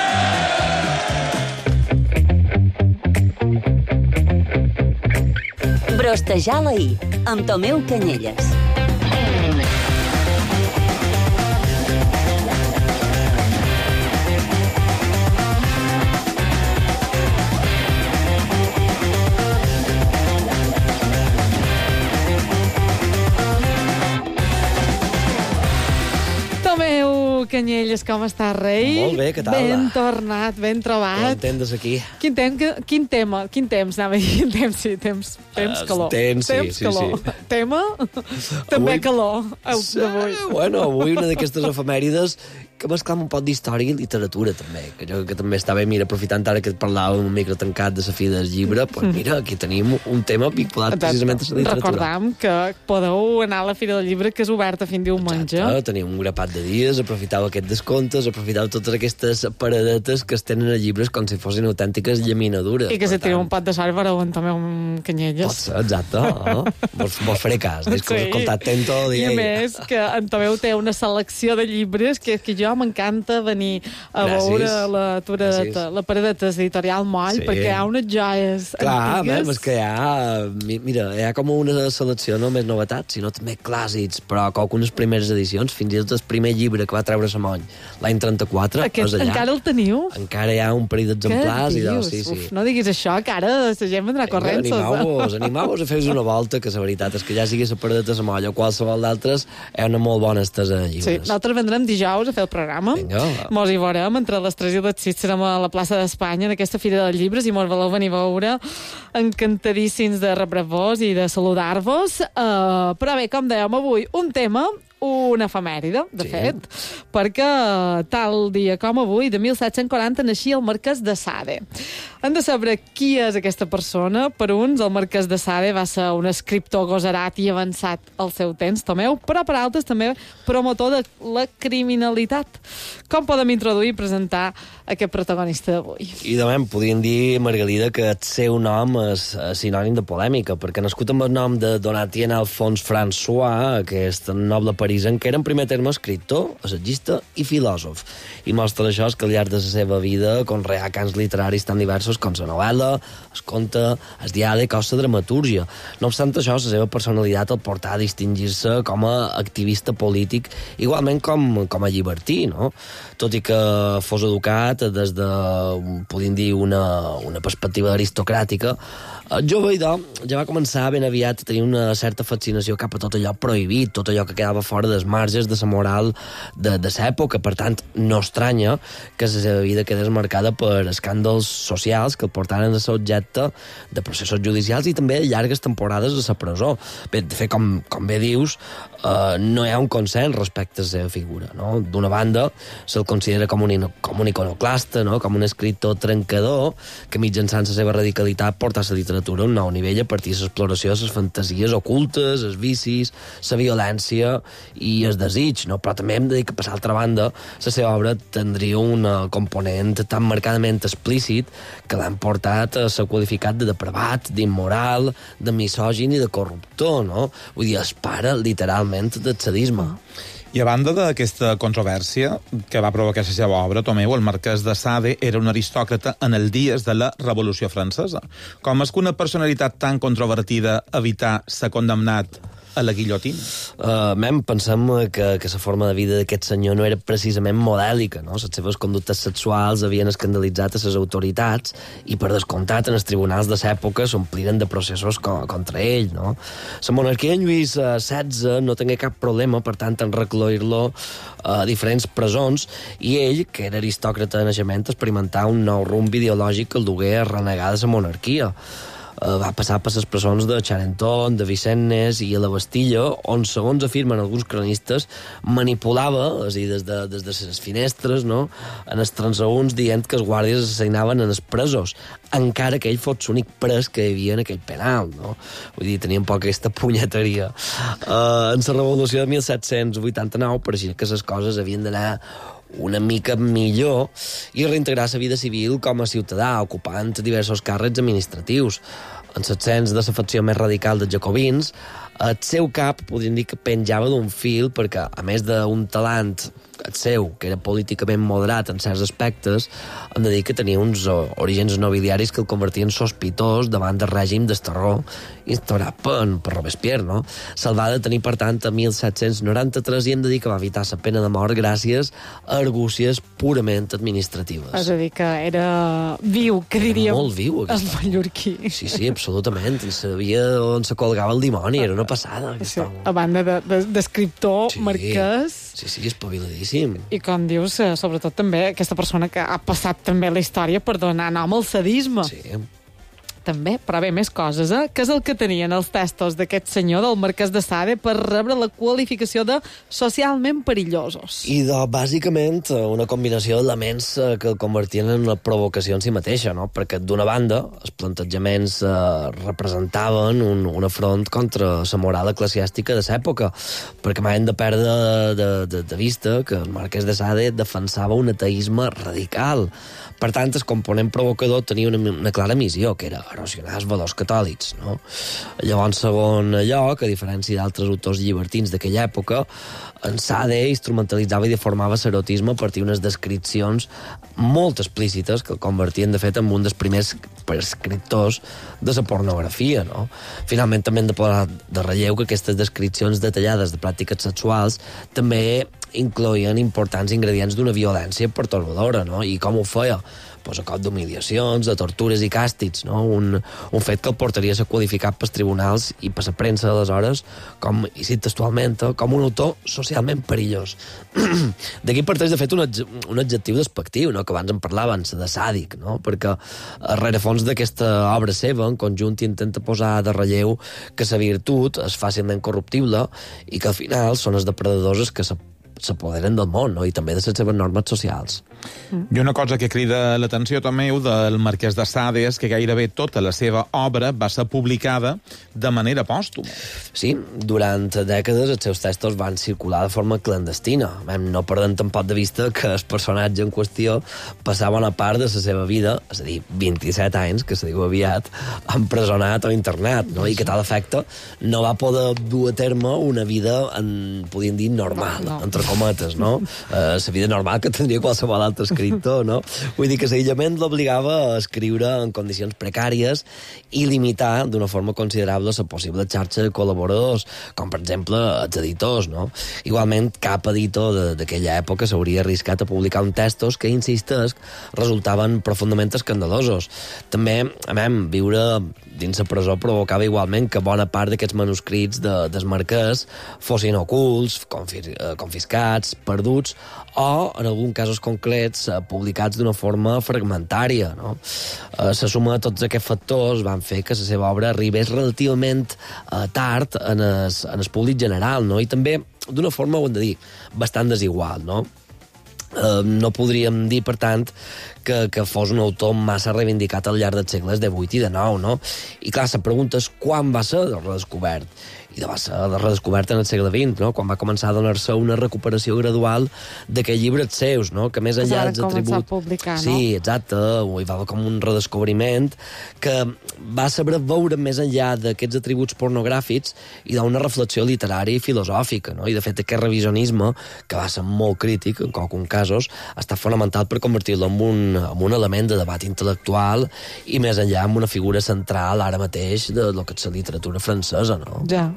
Brostejar la I, amb Tomeu Canyelles. Canyelles, com està, rei? Molt bé, què tal? Ben tornat, ben trobat. No entendes aquí. Quin, tem, quin tema, quin temps, anava a dir, temps, sí, temps, temps, calor. Temps, sí, temps, sí, calor. sí. Tema? També Avui... calor, sí, d'avui. Bueno, avui una d'aquestes efemèrides que mesclam un poc d'història i literatura, també, que jo que també estava, mira, aprofitant ara que et parlàvem un micro tancat de la fi del llibre, doncs mira, aquí tenim un tema vinculat precisament a la literatura. Recordam que podeu anar a la Fira del Llibre, que és oberta fins diumenge. Exacte, tenim un grapat de dies, aprofitau aquests descomptes, aprofitau totes aquestes paradetes que es tenen a llibres com si fossin autèntiques llaminadures. I que se tira un pot de sal per on també un Canyelles. Pot ser, exacte. Oh? Vos, vos faré cas, deixo que us he escoltat atento. I a més, que en Tomeu té una selecció de llibres que, que jo m'encanta venir a Gràcies. veure la, turadeta, la paradeta editorial Moll, Sí. perquè hi ha unes joies Clar, antigues. és que hi ha, mi- mira, hi ha com una selecció, no només novetats, sinó també clàssics, però com unes primeres edicions, fins i tot el primer llibre que va treure Samoll, l'any trenta-quatre, Aquest, és allà. encara el teniu? Encara hi ha un parell d'exemplars. Què i dius? sí, sí. Uf, no diguis això, que ara la gent vendrà corrents. Animau-vos, animau-vos a fer una volta, que la veritat és que ja sigui la paradeta de Samoll o qualsevol d'altres, hi ha una molt bona estesa de Sí, llibres. nosaltres vendrem dijous a fer el programa. Vinga. Mos hi veurem, entre les tres i les sis serem a la plaça d'Espanya, en aquesta Fira dels Llibres, i mos voleu venir a veure, encantadíssims de rebre-vos i de saludar-vos. Uh, però bé, com dèiem avui, un tema, una efemèride, de Sí. fet, perquè tal dia com avui, de mil set-cents quaranta, naixia el Marquès de Sade. Hem de saber qui és aquesta persona. Per uns, el Marquès de Sade va ser un escriptor gosarat i avançat al seu temps, Tomeu, però per altres també promotor de la criminalitat. Com podem introduir i presentar aquest protagonista d'avui? I també podríem dir, Margalida, que el seu nom és, és sinònim de polèmica, perquè nascut amb el nom de Donatien Alphonse François, aquest noble parisenc, que era en primer terme escriptor, assagista i filòsof. I mostra això és que al llarg de la seva vida conreà cants literaris tan diversos com la novel·la, el conte, el diàleg o la dramatúrgia. No obstant això, la seva personalitat el portà a distingir-se com a activista polític, igualment com, com a llibertí, no? Tot i que fos educat des de, podríem dir, una, una perspectiva aristocràtica, el jove idò ja va començar ben aviat a tenir una certa fascinació cap a tot allò prohibit, tot allò que quedava fora dels marges de la moral de, de l'època. Per tant, no estranya que la seva vida quedés marcada per escàndols socials que el portaren a ser objecte de processos judicials i també llargues temporades a la presó. Bé, de fet, com, com bé dius, eh, no hi ha un consens respecte a la seva figura, no? D'una banda, se'l considera com un, com un iconoclasta, no? Com un escriptor trencador que mitjançant la seva radicalitat porta a la literatura a un nou nivell a partir de l'exploració de les fantasies ocultes, els vicis, la violència i el desig, no? Però també hem de dir que, per l'altra banda, la seva obra tindria un component tan marcadament explícit que l'han portat a ser qualificat de depravat, d'immoral, de misògin i de corruptor, no? Vull dir, es para literalment del sadisme. I a banda d'aquesta controvèrsia que va provocar la seva obra, Tomeu, el Marquès de Sade era un aristòcrata en els dies de la Revolució Francesa. Com és que una personalitat tan controvertida evitar ser condemnat a la guillotina. Uh, mem, pensem que, que la forma de vida d'aquest senyor no era precisament modèlica, no? Les seves conductes sexuals havien escandalitzat a les autoritats i, per descomptat, en els tribunals de l'època s'ompliren de processos co contra ell, no? La monarquia en Lluís setze no tingué cap problema, per tant, en recloir-lo a diferents presons, i ell, que era aristòcrata de naixement, experimentar un nou rumb ideològic que el dugué a renegar de la monarquia. Uh, va passar per les presons de Charenton, de Vincennes i a la Bastilla, on, segons afirmen alguns cronistes, manipulava, és a dir, des de, des de les finestres, no?, en els transeünts, dient que els guàrdies assassinaven en els presos, encara que ell fos l'únic pres que hi havia en aquell penal, no? Vull dir, tenien poc aquesta punyeteria. Uh, en la revolució de mil set-cents vuitanta-nou pareixia que les coses havien d'anar una mica millor i reintegrar la vida civil com a ciutadà, ocupant diversos càrrecs administratius. En set-cents de la facció més radical dels jacobins, el seu cap podríem dir que penjava d'un fil perquè, a més d'un talant el seu, que era políticament moderat en certs aspectes, hem de dir que tenia uns orígens nobiliaris que el convertien sospitós davant del règim del terror instaurat per, per Robespierre, no? Se'l va detenir, per tant, a mil set-cents noranta-tres i hem de dir que va evitar la pena de mort gràcies a argúcies purament administratives. És a dir, que era viu, que diríem... Era molt viu, el mallorquí. Sí, sí, absolutament. I sabia on se colgava el dimoni, era una passada. Sí, a banda d'escriptor, de, de, sí, marquès... Sí, sí, espaviladíssim. I com dius, sobretot també aquesta persona que ha passat també la història per donar nom al sadisme. Sí. També, però bé, més coses, eh? Què és el que tenien els testos d'aquest senyor, del marquès de Sade, per rebre la qualificació de socialment perillosos? I de, bàsicament, una combinació d'elements que el convertien en una provocació en si mateixa, no? Perquè, d'una banda, els plantejaments eh, representaven un, un afront contra la moral eclesiàstica de l'època, perquè mai hem de perdre de, de, de vista que el marquès de Sade defensava un ateisme radical. Per tant, el component provocador tenia una, una clara missió, que era erosionar els valors catòlics, no? Llavors, segon lloc, a diferència d'altres autors llibertins d'aquella època, en Sade instrumentalitzava i deformava l'erotisme a partir d'unes descripcions molt explícites que el convertien, de fet, en un dels primers prescriptors de la pornografia, no? Finalment, també hem de posar de relleu que aquestes descripcions detallades de pràctiques sexuals també incloïen importants ingredients d'una violència pertorbadora, no? I com ho feia? Pues a cop d'humiliacions, de tortures i càstigs, no? Un, un fet que el portaria a ser qualificat pels tribunals i per la premsa d'aleshores, com, i cit textualment, com un autor socialment perillós. D'aquí parteix, de fet, un, un adjectiu despectiu, no? Que abans en parlaven, de sàdic, no? Perquè a rerefons d'aquesta obra seva, en conjunt, intenta posar de relleu que la virtut és fàcilment corruptible i que al final són els depredadors que se s'apoderen del món, no? I també de les seves normes socials. Mm. I una cosa que crida l'atenció també del marquès de Sade és que gairebé tota la seva obra va ser publicada de manera pòstuma. Sí, durant dècades els seus textos van circular de forma clandestina. No perdem tampoc de vista que el personatge en qüestió passava una part de la seva vida, és a dir, vint-i-set anys, que se diu aviat, empresonat o internat, no? I que tal efecte no va poder dur a terme una vida, en, podríem dir, normal, no, no. entre cometes, no? Uh, la vida normal que tindria qualsevol altre escriptor, no? Vull dir que l'aïllament l'obligava a escriure en condicions precàries i limitar d'una forma considerable la possible xarxa de col·laboradors, com per exemple els editors, no? Igualment, cap editor d'aquella època s'hauria arriscat a publicar un textos que, insistesc, resultaven profundament escandalosos. També, a més, viure dins la presó provocava igualment que bona part d'aquests manuscrits de, del marquès fossin ocults, confis, confiscats, perduts, o, en alguns casos concrets, publicats d'una forma fragmentària, no? La suma de tots aquests factors van fer que la seva obra arribés relativament eh, tard en el, en el públic general, no? I també, d'una forma, ho hem de dir, bastant desigual, no? Uh, no podríem dir, per tant, que, que fos un autor massa reivindicat al llarg dels segles divuit i dinou, no? I clar, la pregunta és quan va ser redescobert? I va ser redescobert en el segle vint, no? Quan va començar a donar-se una recuperació gradual d'aquells llibres seus, no? Que més enllà dels atributs... Publicar, no? Sí, exacte, hi va haver com un redescobriment que va saber veure més enllà d'aquests atributs pornogràfics i d'una reflexió literària i filosòfica, no? I de fet aquest revisionisme, que va ser molt crític en alguns casos, està fonamental per convertir-lo en un, en un element de debat intel·lectual i més enllà en una figura central ara mateix de lo que és la literatura francesa, no? Ja.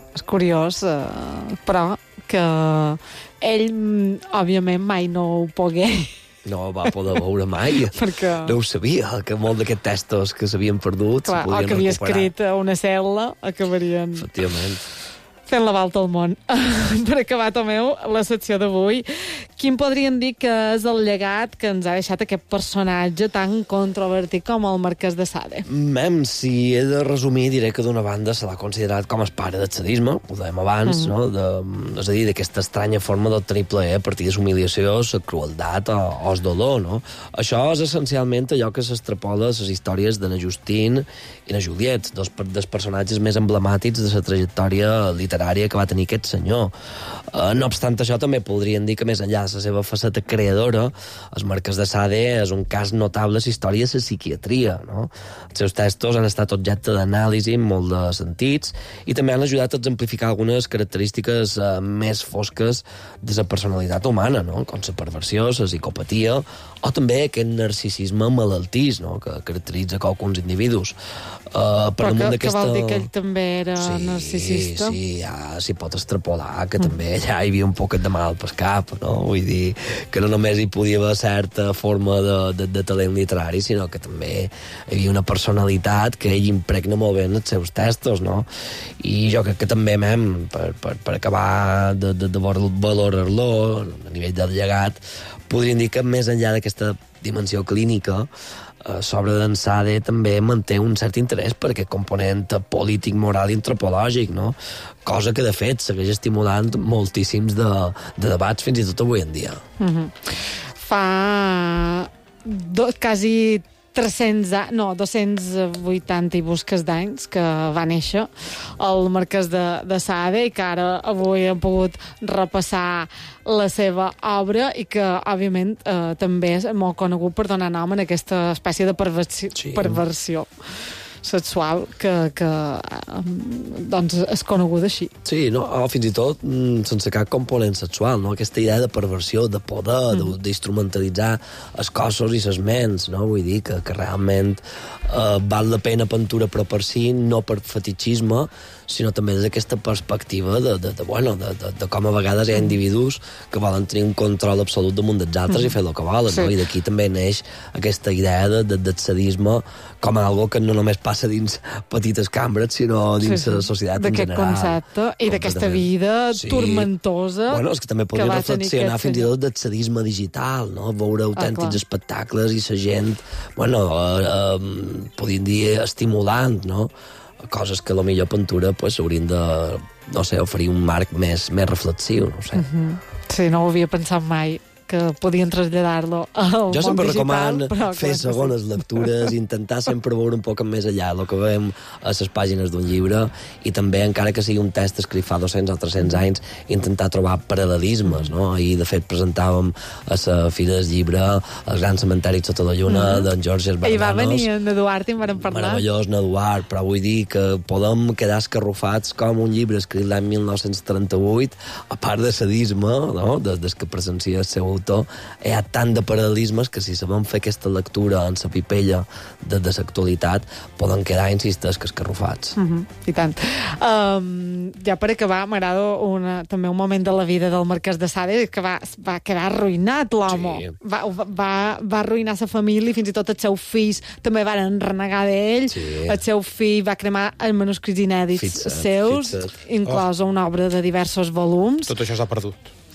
és curiós, eh, però que ell, mm, òbviament, mai no ho pogué. No va poder veure mai. Perquè... No ho sabia, que molts d'aquests textos que s'havien perdut Clar, se podien o que havia recuperar. escrit a una cel·la acabarien... Efectivament. Fent la volta al món. Per acabar, Tomeu, la secció d'avui, quin podríem dir que és el llegat que ens ha deixat aquest personatge tan controvertit com el Marquès de Sade? Mem, si he de resumir, diré que d'una banda se l'ha considerat com el pare del sadisme, ho dèiem abans, Mhm. no? De, és a dir, d'aquesta estranya forma d'obtenir plaer a partir de l'humiliació, la crueltat o, o el dolor, no? Això és essencialment allò que s'extrapola a les històries de na Justine i na Juliette, dos per- dels personatges més emblemàtics de la trajectòria literària que va tenir aquest senyor. Uh, no obstant això, també podríem dir que més enllà de la seva faceta creadora, el Marquès de Sade és un cas notable a la història de la psiquiatria, no? Els seus textos han estat objecte d'anàlisi en molt de sentits i també han ajudat a exemplificar algunes característiques uh, més fosques de la personalitat humana, no? Com la perversió, la psicopatia o també aquest narcisisme malaltís, no? Que caracteritza alguns individus. Uh, per Però damunt que, que d'aquesta... vol dir que ell també era narcisista? Sí, ja s'hi pot extrapolar, que mm. també ja hi havia un poquet de mal pel cap, no? Vull dir, que no només hi podia haver certa forma de, de, de talent literari, sinó que també hi havia una personalitat que ell impregna molt bé en els seus textos, no? I jo crec que també, mem, per, per, per acabar de, de, de valorar-lo a nivell del llegat, podríem dir que més enllà d'aquesta dimensió clínica, eh, l'obra d'en Sade també manté un cert interès per aquest component polític, moral i antropològic, no? Cosa que, de fet, segueix estimulant moltíssims de, de debats fins i tot avui en dia. Mhm. Fa do, quasi tres-cents, a- no, dos-cents vuitanta i busques d'anys que va néixer el Marquès de, de Sade i que ara avui hem pogut repassar la seva obra i que, òbviament, eh, també és molt conegut per donar nom a aquesta espècie de perversi Sí. perversió sexual que, que eh, doncs és coneguda així. Sí, no, o fins i tot mm, sense cap component sexual, no? Aquesta idea de perversió, de poder, mm. d'instrumentalitzar els cossos i les ments, no? Vull dir que, que realment eh, val la pena pintura però per si, no per fetichisme, sinó també des d'aquesta perspectiva de, de, de, bueno, de, de, de com a vegades hi ha individus que volen tenir un control absolut damunt dels altres mm. i fer el que volen, Sí. no? I d'aquí també neix aquesta idea de, de, del sadisme com a algo que no només passa dins petites cambres, sinó dins Sí, sí. la societat en D'aquest general. concepte i d'aquesta Completament. vida Sí. tormentosa. Bueno, és que també que podríem va tenir reflexionar aquest fins i senyor. tot del sadisme digital, no? Veure autèntics clar. espectacles i la gent, bueno, eh, eh, podríem dir estimulant, no? Coses que a la millor pintura pues, haurien de, no sé, oferir un marc més, més reflexiu, no sé. Mhm. Sí, no ho havia pensat mai, que podien traslladar-lo al Jo món sempre digital, recomano però fer clar que segones sí. lectures, intentar sempre veure un poc més allà el que veiem a les pàgines d'un llibre i també, encara que sigui un text escrit fa dos-cents o tres-cents anys, intentar trobar paral·lelismes, no? Ahir, de fet, presentàvem a la Fira del Llibre El gran cementeri sota la lluna Mhm. d'en Georges I va Bernanos. venir en Eduard i en vàrem parlar. Meravellós, Eduard, però vull dir que podem quedar escarrufats com un llibre escrit l'any mil nou-cents trenta-vuit, a part de sadisme, no? des, des que presencia el seu autor, hi ha tant de paral·lelismes que si sabem fer aquesta lectura en la pipella de, de l'actualitat, poden quedar, insistes, que escarrufats. Uh -huh, I tant. Um, ja per acabar, m'agrada una, també un moment de la vida del Marquès de Sade que va, va quedar arruïnat, l'home. Sí. Va, va, va arruïnar sa família, fins i tot els seus fills també van renegar d'ell. Sí. El seu fill va cremar els manuscrits inèdits Fixa't, seus, fixa't. inclosa una obra de diversos volums. Tot això s'ha perdut.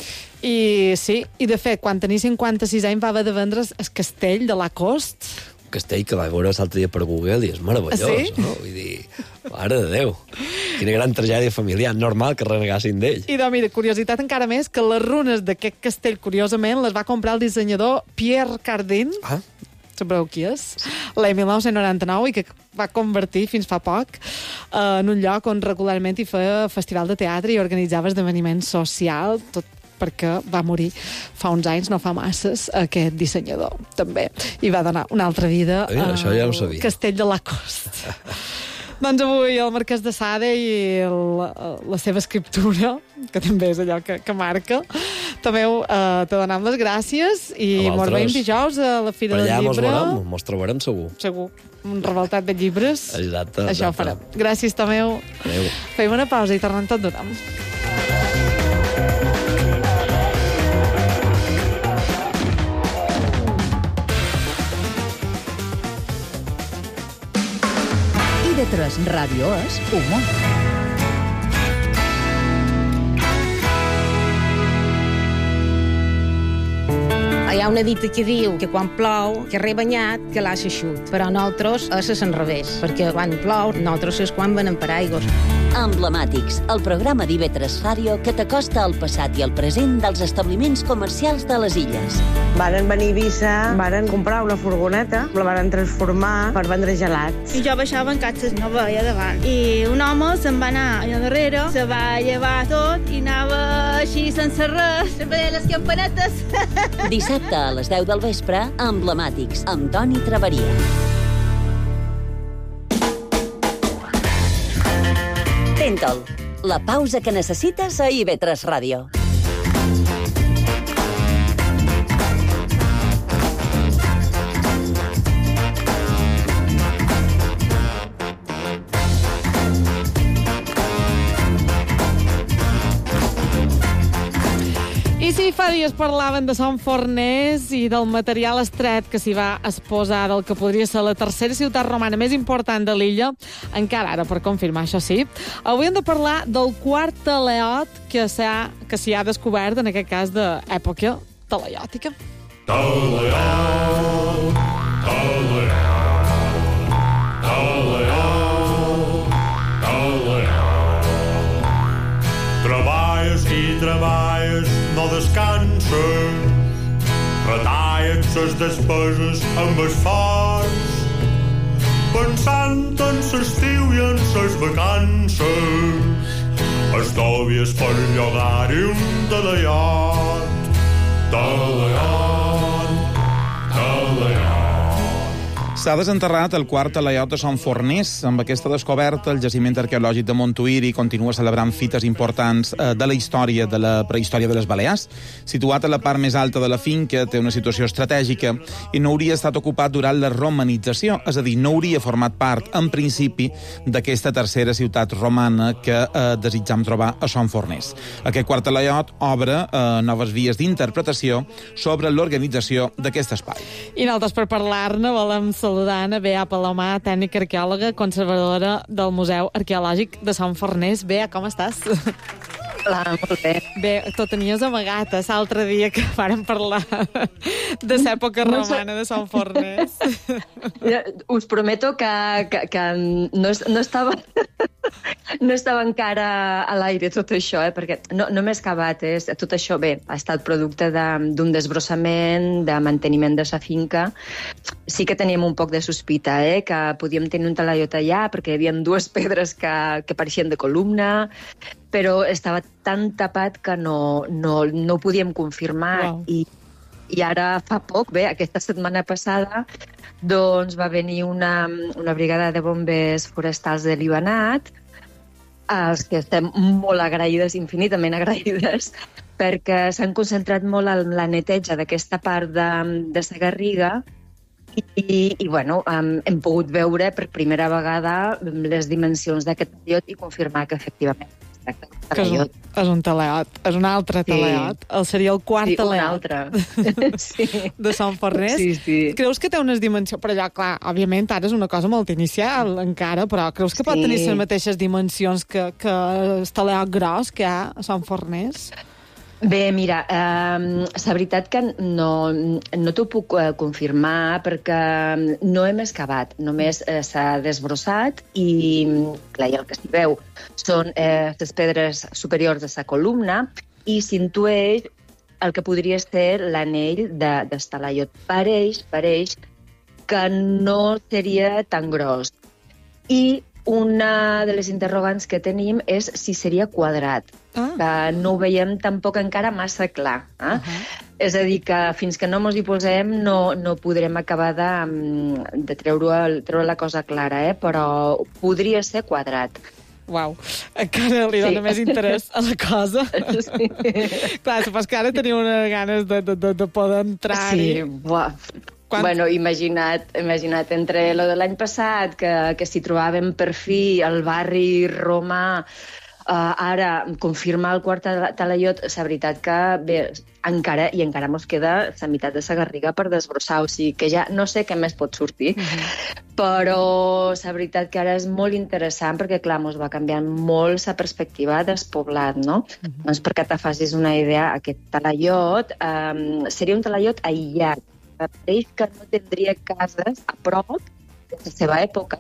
I sí, i de fet, quan tenia cinquanta-sis anys va haver de vendre el castell de Lacoste. Castell que vaig veure l'altre dia per Google i és meravellós, Ah, sí? no? Vull dir, mare de Déu, quina gran tragèdia familiar, normal que renegassin d'ell. I, doncs, mira, curiositat encara més, que les runes d'aquest castell, curiosament, les va comprar el dissenyador Pierre Cardin. Ah. Sabreu qui és? L'any mil nou-cents noranta-nou, i que va convertir fins fa poc eh, en un lloc on regularment hi feia festival de teatre i organitzava esdeveniment social, tot perquè va morir fa uns anys, no fa masses, aquest dissenyador, també. I va donar una altra vida Mira, això ja ho sabia. Castell de Lacoste. Doncs avui el Marquès de Sade i el, la seva escriptura, que també és allò que, que marca, Tomeu, uh, te donem les gràcies i mos veiem dijous a la Fira del Llibre. Per allà mos veurem, mos trobarem segur. Segur. Un revoltat de llibres. Exacte. Això ho farem. Gràcies, Tomeu. Adéu. Fem una pausa i tornem tot d'una. I de tres Ràdio és humor. Hi ha una dita que diu que quan plou, que re banyat, que l'assa xut. Però nosaltres és al revés, perquè quan plou, nosaltres és quan venen per aigües. Emblemàtics, el programa d'I V tres Ràdio que t'acosta al passat i al present dels establiments comercials de les illes. Varen venir a Eivissa, varen comprar una furgoneta, la varen transformar per vendre gelats. I jo baixava en catxes, no veia davant. I un home se'n va anar allà darrere, se va llevar tot i anava així sense res, sempre deia les campanetes. Dissabte a les deu del vespre, Emblemàtics, amb Toni Traveria. Dental, la pausa que necessites a I V tres Ràdio. I sí, fa dies parlaven de Sant Forners i del material estret que s'hi va exposar del que podria ser la tercera ciutat romana més important de l'illa, encara ara per confirmar, això sí. Avui hem de parlar del quart talaiot que s'ha que s'hi ha descobert, en aquest cas d'època talaiòtica. Talaiot, talaiot, talaiot, talaiot. Treballes i treballes, no descanses, retallen ses despeses amb esforç, pensant en l'estiu i en ses vacances, estòvies per llogar-hi un talaiot, talaiot, talaiot. S'ha desenterrat el quart talaiot de Sant Forners. Amb aquesta descoberta, el jaciment arqueològic de Montuïri continua celebrant fites importants eh, de la història de la prehistòria de les Balears. Situat a la part més alta de la finca, té una situació estratègica i no hauria estat ocupat durant la romanització, és a dir, no hauria format part, en principi, d'aquesta tercera ciutat romana que eh, desitjam trobar a Sant Forners. Aquest quart talaiot obre eh, noves vies d'interpretació sobre l'organització d'aquest espai. I nosaltres, per parlar-ne, volem saludar a Bea Palomar, tècnica arqueòloga, conservadora del Museu Arqueològic de Sant Forners. Bea, com estàs? Hola, molt bé. Bé, t'ho tenies amagat, eh, l'altre dia que vàrem parlar de l'època romana de Sant Forners. Us prometo que, que, que no, no estava... No estava encara a l'aire tot això, eh? Perquè no, no m'he excavat. Eh? Tot això, bé, ha estat producte d'un desbrossament, de manteniment de sa finca. Sí que teníem un poc de sospita, eh? Que podíem tenir un talaiot allà, perquè hi havia dues pedres que, que pareixien de columna, però estava tan tapat que no, no, no ho podíem confirmar. Wow. I, I ara fa poc, bé, aquesta setmana passada, doncs va venir una, una brigada de bombers forestals de Libanat, als que estem molt agraïdes, infinitament agraïdes, perquè s'han concentrat molt en la neteja d'aquesta part de, de la Garriga i, i bueno, hem, hem pogut veure per primera vegada les dimensions d'aquest talaiot i confirmar que efectivament es tracta d'un talaiot. És un, és un talaiot, és un altre talaiot. Sí. El seria el quart sí, talaiot. Un altre. Sí. De Sant Forners. Sí, sí. Creus que té unes dimensions... Però allò, clar, òbviament, ara és una cosa molt inicial encara, però creus que pot sí. tenir les mateixes dimensions que, que el talaiot gros que hi ha a Sant Forners? Bé, mira, eh, la veritat que no, no t'ho puc eh, confirmar perquè no hem excavat, només eh, s'ha desbrossat i, clar, i el que s'hi veu són eh, les pedres superiors de la columna i s'intueix el que podria ser l'anell de, de talaiot. Pareix, pareix que no seria tan gros. I una de les interrogants que tenim és si seria quadrat, ah. que no ho veiem tampoc encara massa clar. Eh? Uh -huh. És a dir, que fins que no mos hi posem no, no podrem acabar de, de treure, treure la cosa clara, eh? Però podria ser quadrat. Uau, encara li dona Sí. més interès a la cosa. Sí. Clar, supos que ara teniu unes ganes de, de, de, de poder entrar-hi. Sí, buah. Quan... Bueno, imagina't, imagina't, entre lo de l'any passat, que, que s'hi trobàvem per fi al barri romà, uh, ara confirmar el quart talaiot, la veritat que bé, encara, i encara mos queda la meitat de la garriga per desbrossar, o sigui que ja no sé què més pot sortir, uh-huh. però la veritat que ara és molt interessant perquè, clar, mos va canviant molt la perspectiva del poblat, no? Uh-huh. Doncs perquè te facis una idea, aquest talaiot um, seria un talaiot aïllat, pareix que no tindria cases a prop de la seva època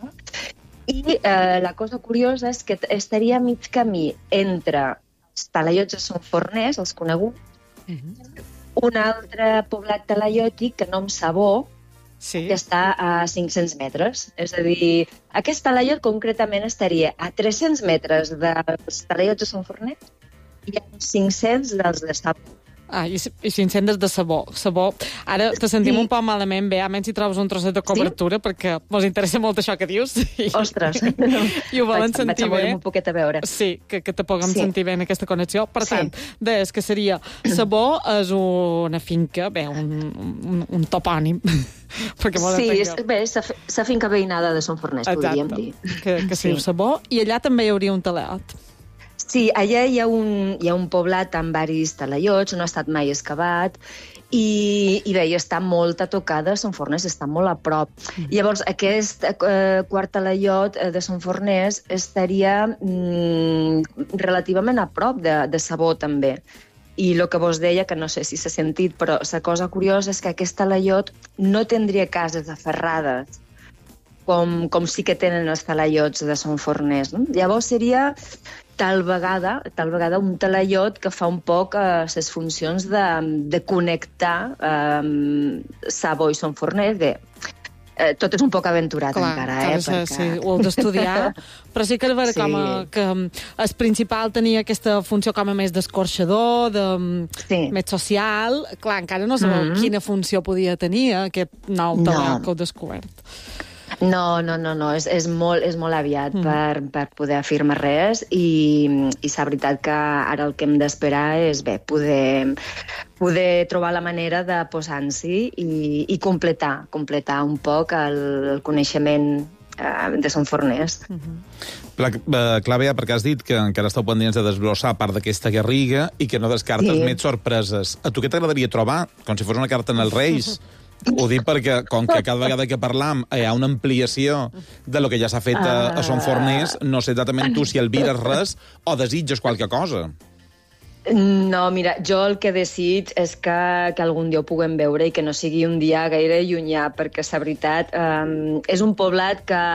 i eh, la cosa curiosa és que estaria a mig camí entre els talaiots de Son Forners, els coneguts, uh-huh. un altre poblat talaiòtic que nom Sabó, sí. que està a cinc-cents metres. És a dir, aquest talaiot concretament estaria a tres-cents metres dels talaiots de Son Forners i a cinc-cents dels de Sabó. Ah, i, i cinc-cents de sabó. sabó. Ara te sentim sí. un poc malament, bé, almenys si trobes un trosset de cobertura, sí? perquè mos interessa molt això que dius. I, Ostres! I ho volen vaig, sentir vaig bé. un poquet a veure. Sí, que, que te puguem sí. sentir bé en aquesta connexió. Per sí. tant, deies que seria Sabó és una finca, bé, un, un, un topònim. perquè sí, és, bé, és la finca veïnada de Son Forners, podríem dir. Que, que sí. diu Sabó. I allà també hi hauria un talaiot. Sí, allà hi ha un, hi ha un poblat amb varis talaiots, no ha estat mai excavat, i, i bé, i està molt a tocar de Son Forners, està molt a prop. Mm. Llavors, aquest eh, quart talaiot de Son Forners estaria mm, relativament a prop de, de Sabó, també. I el que vos deia, que no sé si s'ha sentit, però la cosa curiosa és que aquest talaiot no tindria cases aferrades, com, com sí que tenen els talaiots de Son Forners. No? Llavors seria tal vegada, tal vegada un talaiot que fa un poc eh, les funcions de, de connectar eh, Sabó i Son Forners. Bé, eh, tot és un poc aventurat Clar, encara, eh? Perquè... Perquè... Sí, ho heu d'estudiar, però sí que és sí. com a, que el principal tenia aquesta funció com a més d'escorxador, de, sí. més social. Clar, encara no sabeu mm-hmm. quina funció podia tenir aquest nou talaiot no. que heu descobert. No, no, no, no. És, és, molt, és molt aviat mm. per, per poder afirmar res i, i la veritat que ara el que hem d'esperar és bé, poder, poder trobar la manera de posar-s'hi i, i completar, completar un poc el, el coneixement eh, de Son Forners. Mm-hmm. Clàudia, perquè has dit que encara esteu pendents de desbrossar part d'aquesta garriga i que no descartes sí. més sorpreses. A tu què t'agradaria trobar? Com si fos una carta en els Reis? Ho dic perquè, com que cada vegada que parlam hi ha una ampliació de lo que ja s'ha fet a, a Son Forners, no sé exactament tu si albires res o desitges qualque cosa. No, mira, jo el que desig és que, que algun dia ho puguem veure i que no sigui un dia gaire llunyà, perquè la veritat eh, és un poblat que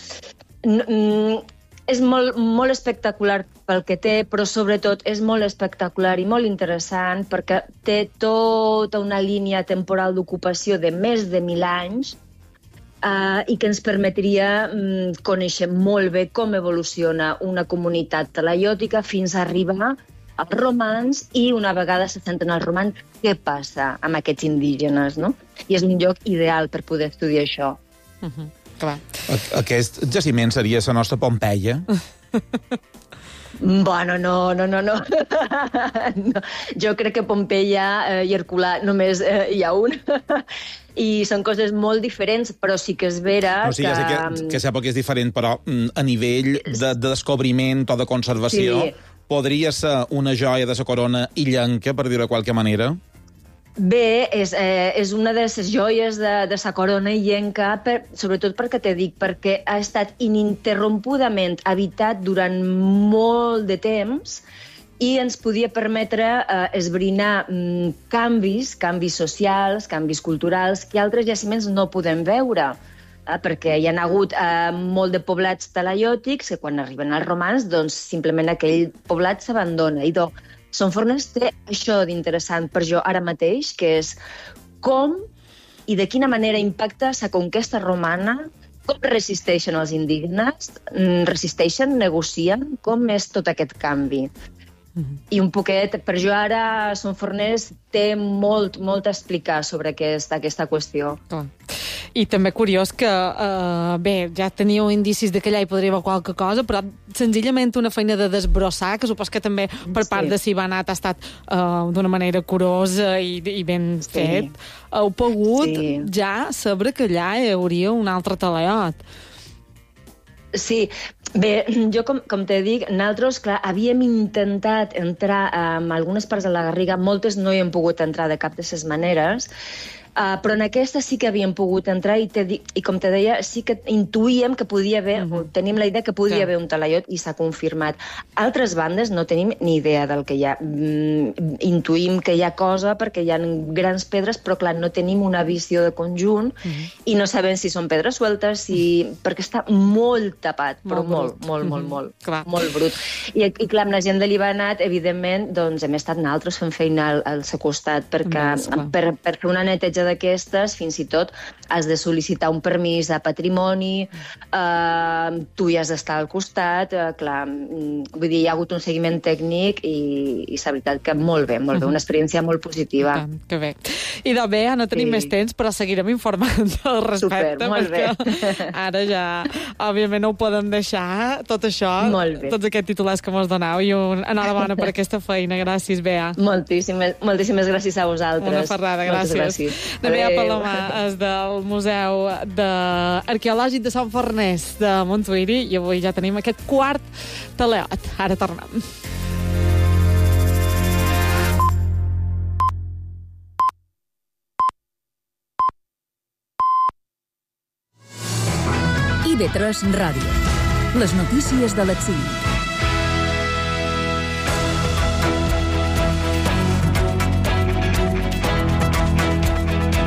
mm, és molt, molt espectacular pel que té, però sobretot és molt espectacular i molt interessant perquè té tota una línia temporal d'ocupació de més de mil anys eh, i que ens permetria mm, conèixer molt bé com evoluciona una comunitat talaiòtica fins a arribar als romans i una vegada se senten els romans, què passa amb aquests indígenes, no? I és un lloc ideal per poder estudiar això. Uh-huh. Clar. Aquest jaciment seria la nostra Pompeia? Bueno, no, no, no, no. no. Jo crec que Pompeia eh, i Herculà només eh, hi ha un. I són coses molt diferents, però sí que és vera no, sí, que... Ja sé que, que sap que és diferent, però a nivell de, de descobriment o de conservació, sí. podria ser una joia de la corona illenca, per dir-ho de qualque manera? Bé, és, eh, és una de les joies de, de sa corona illenca, per, sobretot perquè te dic, perquè ha estat ininterrompudament habitat durant molt de temps i ens podia permetre eh, esbrinar mm, canvis, canvis socials, canvis culturals, que altres jaciments no podem veure, eh, perquè hi ha hagut eh, molt de poblats talaiòtics que quan arriben els romans, doncs simplement aquell poblat s'abandona. I doncs, Son Forners té això d'interessant per jo ara mateix, que és com i de quina manera impacta la conquesta romana, com resisteixen els indígenes, resisteixen, negocien, com és tot aquest canvi. Mm-hmm. I un poquet, per jo ara, Son Forners té molt, molt a explicar sobre aquest, aquesta qüestió. Clar. I també curiós que, eh, bé, ja teníeu indicis de que allà hi podria haver qualque cosa, però senzillament una feina de desbrossar, que supos que també per part Sí. de Sibanat ha estat eh, d'una manera curosa i, i ben Sí. fet. Heu pogut Sí. ja saber que allà hi hauria un altre talaiot. Sí, bé, jo com, com te dic, nosaltres, clar, havíem intentat entrar en algunes parts de la Garriga, moltes no hi hem pogut entrar de cap de ses maneres, Uh, però en aquesta sí que havíem pogut entrar i, te dic, i com te deia, sí que intuïem que podia haver, uh-huh. tenim la idea que podia Sí. haver un talaiot i s'ha confirmat. Altres bandes no tenim ni idea del que hi ha. Mm, intuïm que hi ha cosa perquè hi ha grans pedres, però clar, no tenim una visió de conjunt uh-huh. i no sabem si són pedres sueltes, si... uh-huh. perquè està molt tapat, però molt, brut. molt, molt, Mhm. molt, Clar. molt brut. I, I clar, amb la gent de Libanat, evidentment, doncs hem estat nosaltres fent feina al, al seu costat, perquè Més, clar. per, per fer una neteja d'aquestes, fins i tot has de sol·licitar un permís de patrimoni, eh, tu hi has d'estar al costat, eh, clar, mm, vull dir, hi ha hagut un seguiment tècnic i, i la veritat que molt bé, molt bé, una experiència molt positiva. Tant, que bé. I de bé, ja no tenim Sí. més temps, però seguirem informant al respecte, Super, molt perquè ara ja, òbviament, no ho podem deixar, tot això, Molt bé. tots aquests titulars que mos donau, i un enhorabona per aquesta feina. Gràcies, Bea. Moltíssimes, moltíssimes gràcies a vosaltres. Una ferrada, Moltes gràcies. gràcies. De Bea Adéu. Palomar és del Museu de... Arqueològic de Sant Farners de Montuïri, i avui ja tenim aquest quart talaiot. Ara tornem. I ve tres Ràdio. Les notícies de l'exili.